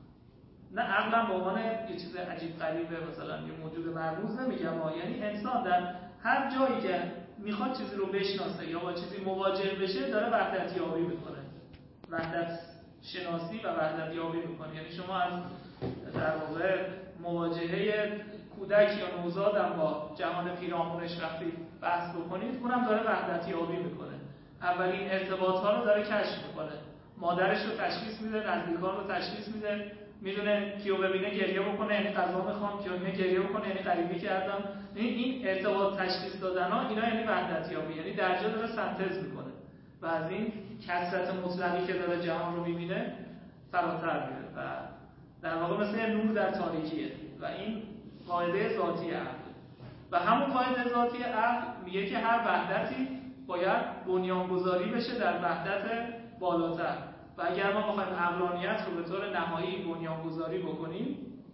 نه عقلم به عنوان یه چیز عجیب غریبه مثلا یه موجود مرموز نمیگم ها، یعنی انسان در هر جایی که میخواد چیزی رو بشناسه یا با چیزی مواجه بشه داره وحدت یابی میکنه، وحدت شناسی و وحدت یابی میکنه. یعنی شما از در واقع مواجهه کودک یا نوزادم با جهان پیرامونش وقتی بحث بکنید اونم داره وحدت یابی میکنه، اولین ارتباط ها رو داره کشف میکنه، مادرش رو تشخیص میده، نزدیکان رو تشخیص میده، میدونه کیو ببینه گریه بکنه یعنی غذا میخوام، کیو ببینه گریه بکنه یعنی غریبه کردم. این این ارتباط تشخیص دادن ها اینا یعنی وحدت یابی، یعنی در جا داره سنتز میکنه و از این کثرت مطلقی که داره جهان رو میبینه فراتر میره و در واقع مثل نور در تاریکیه و این قاعده ذاتی عقل. و همون قاعده ذاتی عقل میگه که هر وحدتی باید بنیانگذاری بشه در وحدت بالاتر و اگر ما بخوایم عقلانیت رو به طور نهایی بنیانگذاری بکنیم،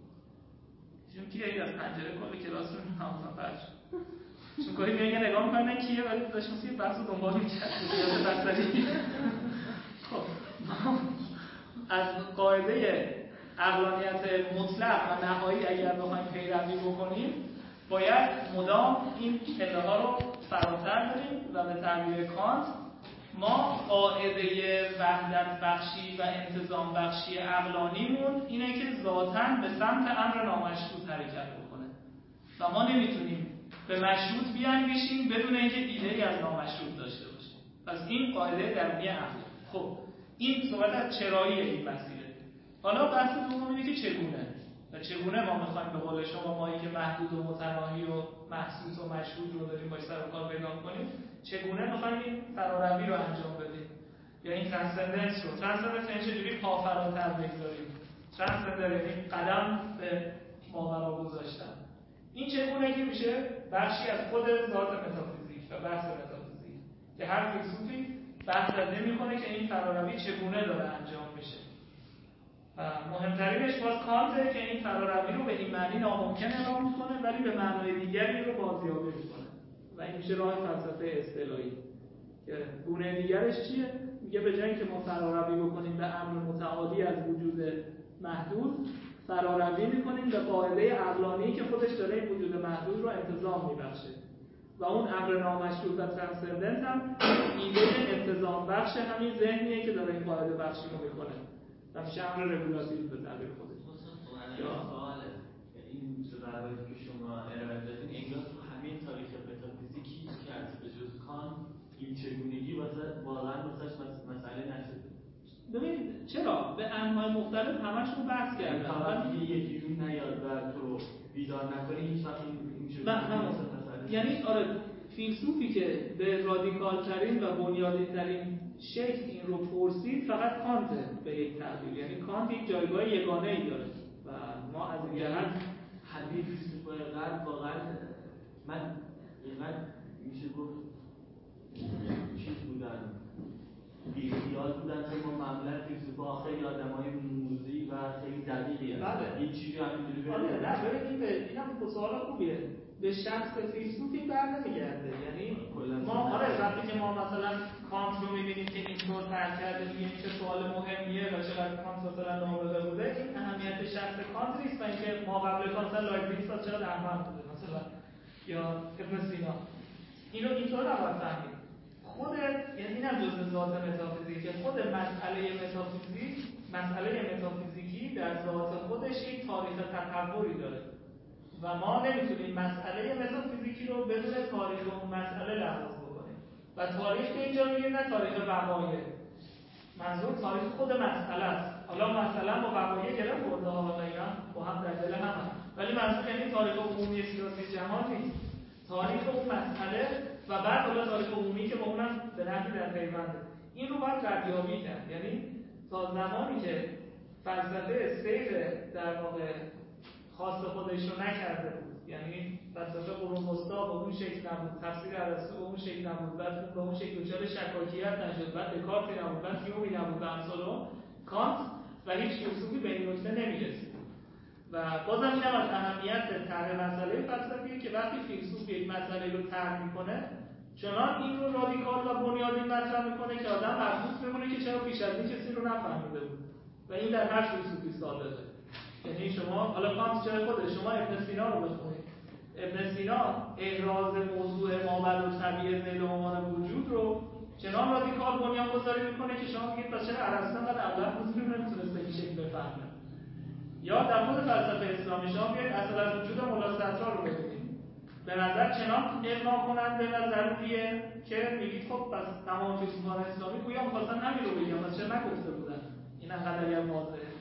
چون کیه از پنجره کل کلاس رو نمی‌فهمم فرش چون کاری میگه نگاه می‌کنن کیه ولی داشتم سی بحث دنبال می‌کردم بحثی. خب از قاعده عقلانیت مطلق و نهایی اگر بخوایم پیروی بکنیم باید مدام این پله ها رو فراتر بریم و به تعبیر کانت ما قاعده وحدت بخشی و انتظام بخشی عقلانیمون اینه که ذاتاً به سمت امر نامشروط حرکت بکنه و ما نمیتونیم به مشروط بیاندیشیم بدون اینکه ایده‌ای از نامشروط داشته باشیم. پس این قاعده درونی عقل. خب این صحبت از چرایی این مسئله. حالا بحث دوم اینه که چگونه و چگونه ما میخوایم به قول شما مایی که محدود و متناهی و محسوس و مشهود رو داریم باش سر و کار پیدا کنیم، چگونه میخوایم این فراروی رو انجام بدیم یا این ترانسندنس رو ترانسندنس یعنی چجوری پا فراتر بگذاریم، ترانسندر یعنی قدم به ماورا گذاشتن. این چگونه که میشه بخشی از خود ذات متافیزیک و بحث متافیزیک که هر فیلسوفی بحث میکنه که این فراروی چگونه داره انجام میشه. مهمترینش باز کانته که این فراروی رو به این معنی ناممکن اعلام میکنه ولی به معنای دیگری رو بازیابی میکنه و این میشه راه فلسفه اصطلاحی. گونه دیگرش چیه؟ میگه به جای اینکه ما فراروی بکنیم به امر متعالی از وجود محدود، فراروی میکنیم به قاعده عقلانی که خودش داره این وجود محدود رو انتظام میبخشه و اون امر نامشروط و ترانسندنت هم ایده انتظام بخش همین ذهنیه که داره این قاعده بخشی رو میکنه و میشه امر رگولاتیو به تعبیر خودش. یا سواله این روایی که شما ارائه دادین انگار تو همین تاریخ متافیزیکی که از به جز کان این چگونگی واقعا واسش مسئله نشده. ببینید چرا به انواع مختلف همشون بحث کردن فقط یکی اون نیاد و تو رو بیدار نکنی هیچ وقت این چگونگی یعنی آره فیلسوفی که به رادیکال ترین و بنیادی ترین شکل این رو پرسید فقط کانته به یک تعبیر، یعنی کانت یک جایگاه یگانه ای داره و ما از این جهت همه فیلسوفای غرب واقعا من اینقدر میشه گفت چیز بودن بیخیال بودن که ما معمولا فیلسوفا خیلی آدمای موزی و خیلی دقیقی هستن. این چیزی همینجوری آره نه ببین این اینم سوال خوبیه. به شخص فیلسوفی بر نمیگرده، یعنی ما آره وقتی که ما مثلا کانت رو میبینیم که اینطور طرح کرده میگیم چه سوال مهمیه و چقدر کانت مثلا نابغه بوده، این اهمیت شخص کانت نیست و اینکه ما قبل کانت مثلا لایبنیتس چقدر احمق بوده مثلا یا ابن سینا. اینو اینطور نباید فهمید. خود یعنی اینم جزء ذات متافیزیکه. خود مسئله متافیزیک مسئله متافیزیکی در ذات خودش یک تاریخ تطوری داره و ما نمیتونیم مسئله متافیزیکی رو بدون تاریخ اون مسئله لحاظ بکنیم و تاریخ که اینجا میگیم نه تاریخ وقایع، منظور تاریخ خود مسئله است. حالا مثلا با وقایع گره خورده ها و اینا با هم در دل هم هست ولی منظور یعنی تاریخ عمومی سیاسی جهان نیست، تاریخ اون مسئله و بعد حالا تاریخ عمومی که با اونم به نحوی در پیونده. این رو باید ردیابی کرد، یعنی تا زمانی که فلسفه سیر در واقع خاص خودش رو نکرده بود، یعنی فلسفه قرون وسطی به اون شکل نبود، تفسیر ارسطو به اون شکل نبود، بعد به اون شکل دچار شکاکیت نشد، بعد دکارت نبود، بعد هیومی نبود و امثال کانت و هیچ فیلسوفی به این نکته نمیرسید. و بازم اینم از اهمیت طرح مسئله فلسفی که وقتی فیلسوف یک مسئله رو طرح میکنه چنان این رو رادیکال و بنیادی مطرح میکنه که آدم محسوس بمونه که چرا پیش از این کسی رو نفهمیده بود و این در هر فیلسوفی صادقه. یعنی شما حالا کانت جای خوده شما ابن سینا رو بخونید، ابن سینا احراز موضوع مابعد الطبیعه ذیل و عنوان وجود رو چنان رادیکال بنیانگذاری میکنه که شما میگید پس چرا ارسطو انقدر ابله بود رو نمیتونسته این شکل بفهمه. یا در خود فلسفه اسلامی شما بیاید اصل از وجود مولا صدرا رو ببینید، به نظر چنان اقناع کننده و ضروریه که میگید خب پس تمام فیلسوفان اسلامی گویا می‌خواستن همین رو بگن، پس چرا نگفته بودن؟ این انقدر واضحه.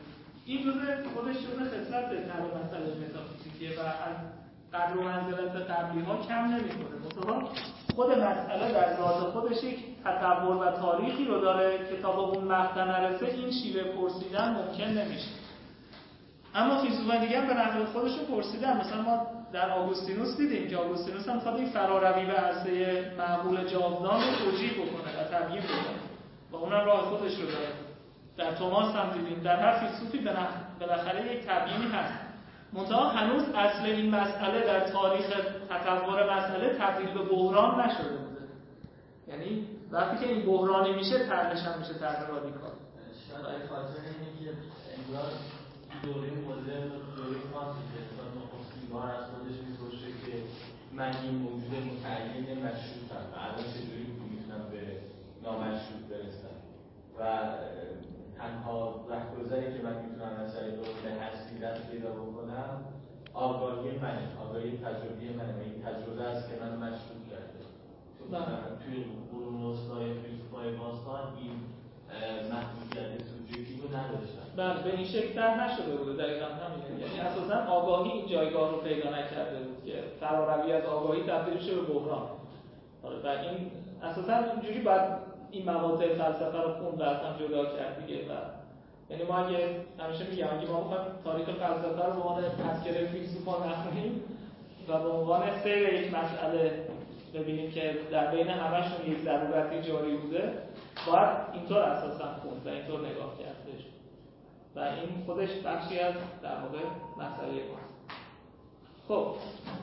این جزء خودش جزء خصلت طرح مسئله متافیزیکیه و از قدر و منزلت قبلی ها کم نمی‌کنه. مثلا خود مسئله در ذات خودش یک تطور و تاریخی رو داره که تا به اون مقطع نرسه این شیوه پرسیدن ممکن نمیشه. اما فیلسوفان دیگه هم به نحو خودشون پرسیدن. مثلا ما در آگوستینوس دیدیم که آگوستینوس هم خواهد این فراروی به عرصه معقول جاودان رو توجیه بکنه و تبیین بکنه و اونم راه خودش رو داره. در توماس هم دیدیم. در هر فیلسوفی بالاخره یک تبیینی هست. منتها هنوز اصل این مسئله در تاریخ تطور مسئله تبدیل به بحران نشده بوده. یعنی وقتی که این بحرانی میشه طرحش هم میشه طرح رادیکال. شاید به خاطر اینکه انگار دوره مدرن و دوره کانتی که انسان نخستین بار از خودش میپرسه که من این موجود متعین مشروطم و الان چجوری میتونم به نامشروط برسم و تنها رهگذری که من میتونم از طریق به هستی دست پیدا بکنم آگاهی منه، آگاهی تجربی منه و این تجربه است که من مشروط کرده. توی قرون وسطای فیلسوفای باستان این محدودیت سوبژکتیو رو نداشتن. بله به این شکل در نشده بوده. دقیقاً همینه. یعنی اساساً آگاهی این جایگاه رو پیدا نکرده بود که فراروی از آگاهی تبدیل شه به بحران. و این اساساً اینجوری باید این مقاطع فلسفه رو خوند و اصلا جدا کرد دیگه. و یعنی ما اگه همیشه میگم اگه ما بخوایم تاریخ فلسفه رو به عنوان تذکره فیلسوفان نخونیم و به عنوان سیر یک مسئله ببینیم که در بین همشون یک ضرورتی جاری بوده، باید اینطور اساسا خوند و اینطور نگاه کرد بهش. و این خودش بخشی از در واقع مسئله ماست. خب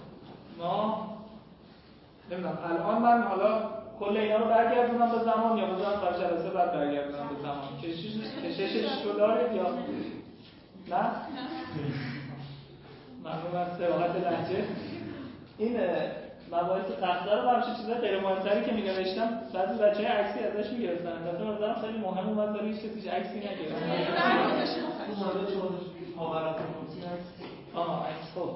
ما نمیدونم الان من حالا کل اینا رو برگردونم به زمان یا بذارم تا جلسه بعد برگردونم به زمان؟ کشش کششش رو دارید یا نه؟ ممنون از صراحت لهجه. این مباحث تخته رو همچین چیزای غیر مهمتری که می‌نوشتم بعضی بچه‌ها عکسی ازش می‌گرفتن. البته مثلا خیلی مهم اومد ولی هیچ کسی عکسی نگرفت. تو مورد چون ماورا کنوسی هست. آها عکس خب.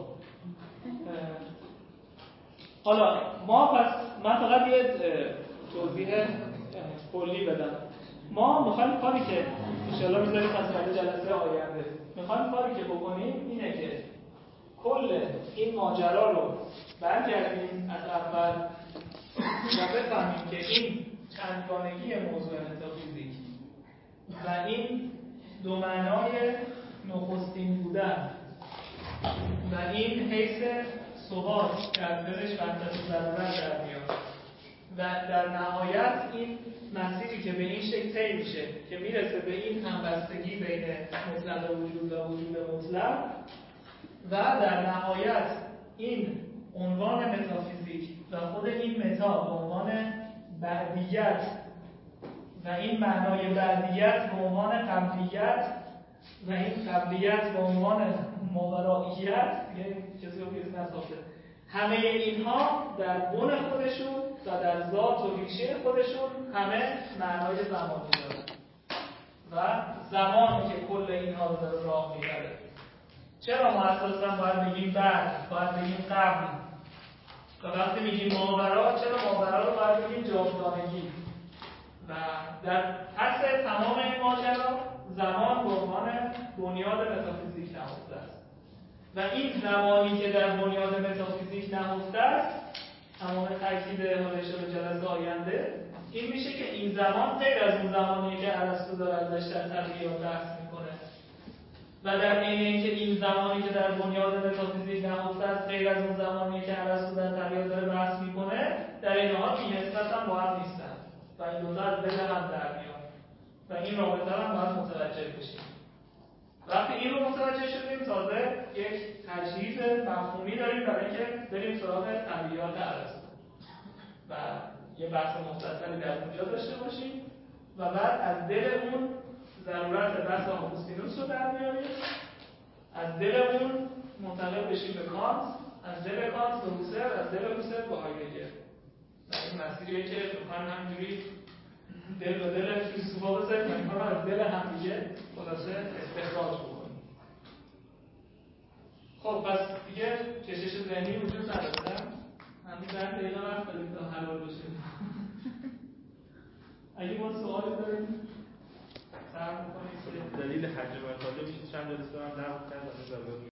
حالا ما پس من فقط یه توضیح کلی بدم. ما می‌خوایم کاری که ان شاءالله می‌ذاریم پس برای جلسه آینده می‌خوایم کاری که بکنیم اینه که کل این ماجرا رو برگردیم از اول و بفهمیم که این چندگانگی موضوع متافیزیک و این دو معنای نخستین بودن و این حیث ثبات که از دلش وحدت ضرورت در میاد و در نهایت این مسیری که به این شکل طی میشه که میرسه به این همبستگی بین مطلق وجود و وجود مطلق و در نهایت این عنوان متافیزیک و خود این متا به عنوان بعدیت و این معنای بعدیت به عنوان قبلیت و این قبلیت به عنوان ماوراییت دیگه کسی رو کسی نساخته، همه اینها در بن خودشون و در ذات و ریشه خودشون همه معنای زمانی دارن و زمانی که کل اینها رو داره راه میبره. چرا ما اساسا باید بگیم بعد، باید بگیم قبل و وقتی میگیم ماورا چرا ماورا رو باید بگیم جاودانگی و در اصل تمام این ماجرا زمان به عنوان بنیاد متافیزیک نهفته است و این زمانی که در بنیاد متافیزیک نهفته است تمام تاکید حالش به جلسه آینده این میشه که این زمان غیر از اون زمانی که ارسطو داره ازش در طبیعیات بحث میکنه و در عین اینکه این زمانی که در بنیاد متافیزیک نهفته است غیر از اون زمانی که ارسطو در طبیعیات داره بحث میکنه در این حال بی نسبت هم با هم نیستن و این دو تا از دل هم در میاد و این رابطه هم باید متوجه بشیم. وقتی این رو متوجه شدیم تازه یک تجهیز مفهومی داریم برای اینکه بریم سراغ طبیعیات ارسطو و یه بحث مختصری در اونجا داشته باشیم و بعد از دل اون ضرورت بحث آگوستینوس رو در بیاریم، از دل اون منتقل بشیم به کانت، از دل کانت به هوسر، از دل هوسر به هایدگر. و این مسیریه که میخوایم همینجوری دل به دل فیلسوفا بذاریم و میخوایم از دل همدیگه خلاصه استخراج بکنیم. خب پس دیگه کشش ذهنی وجود نداره. همین ده دقیقه وقت داریم تا حلال بشه. اگه ما سوالی داریم سر بکنید که دلیل حجم مطالب میشه چند جلسه هم نقد کرد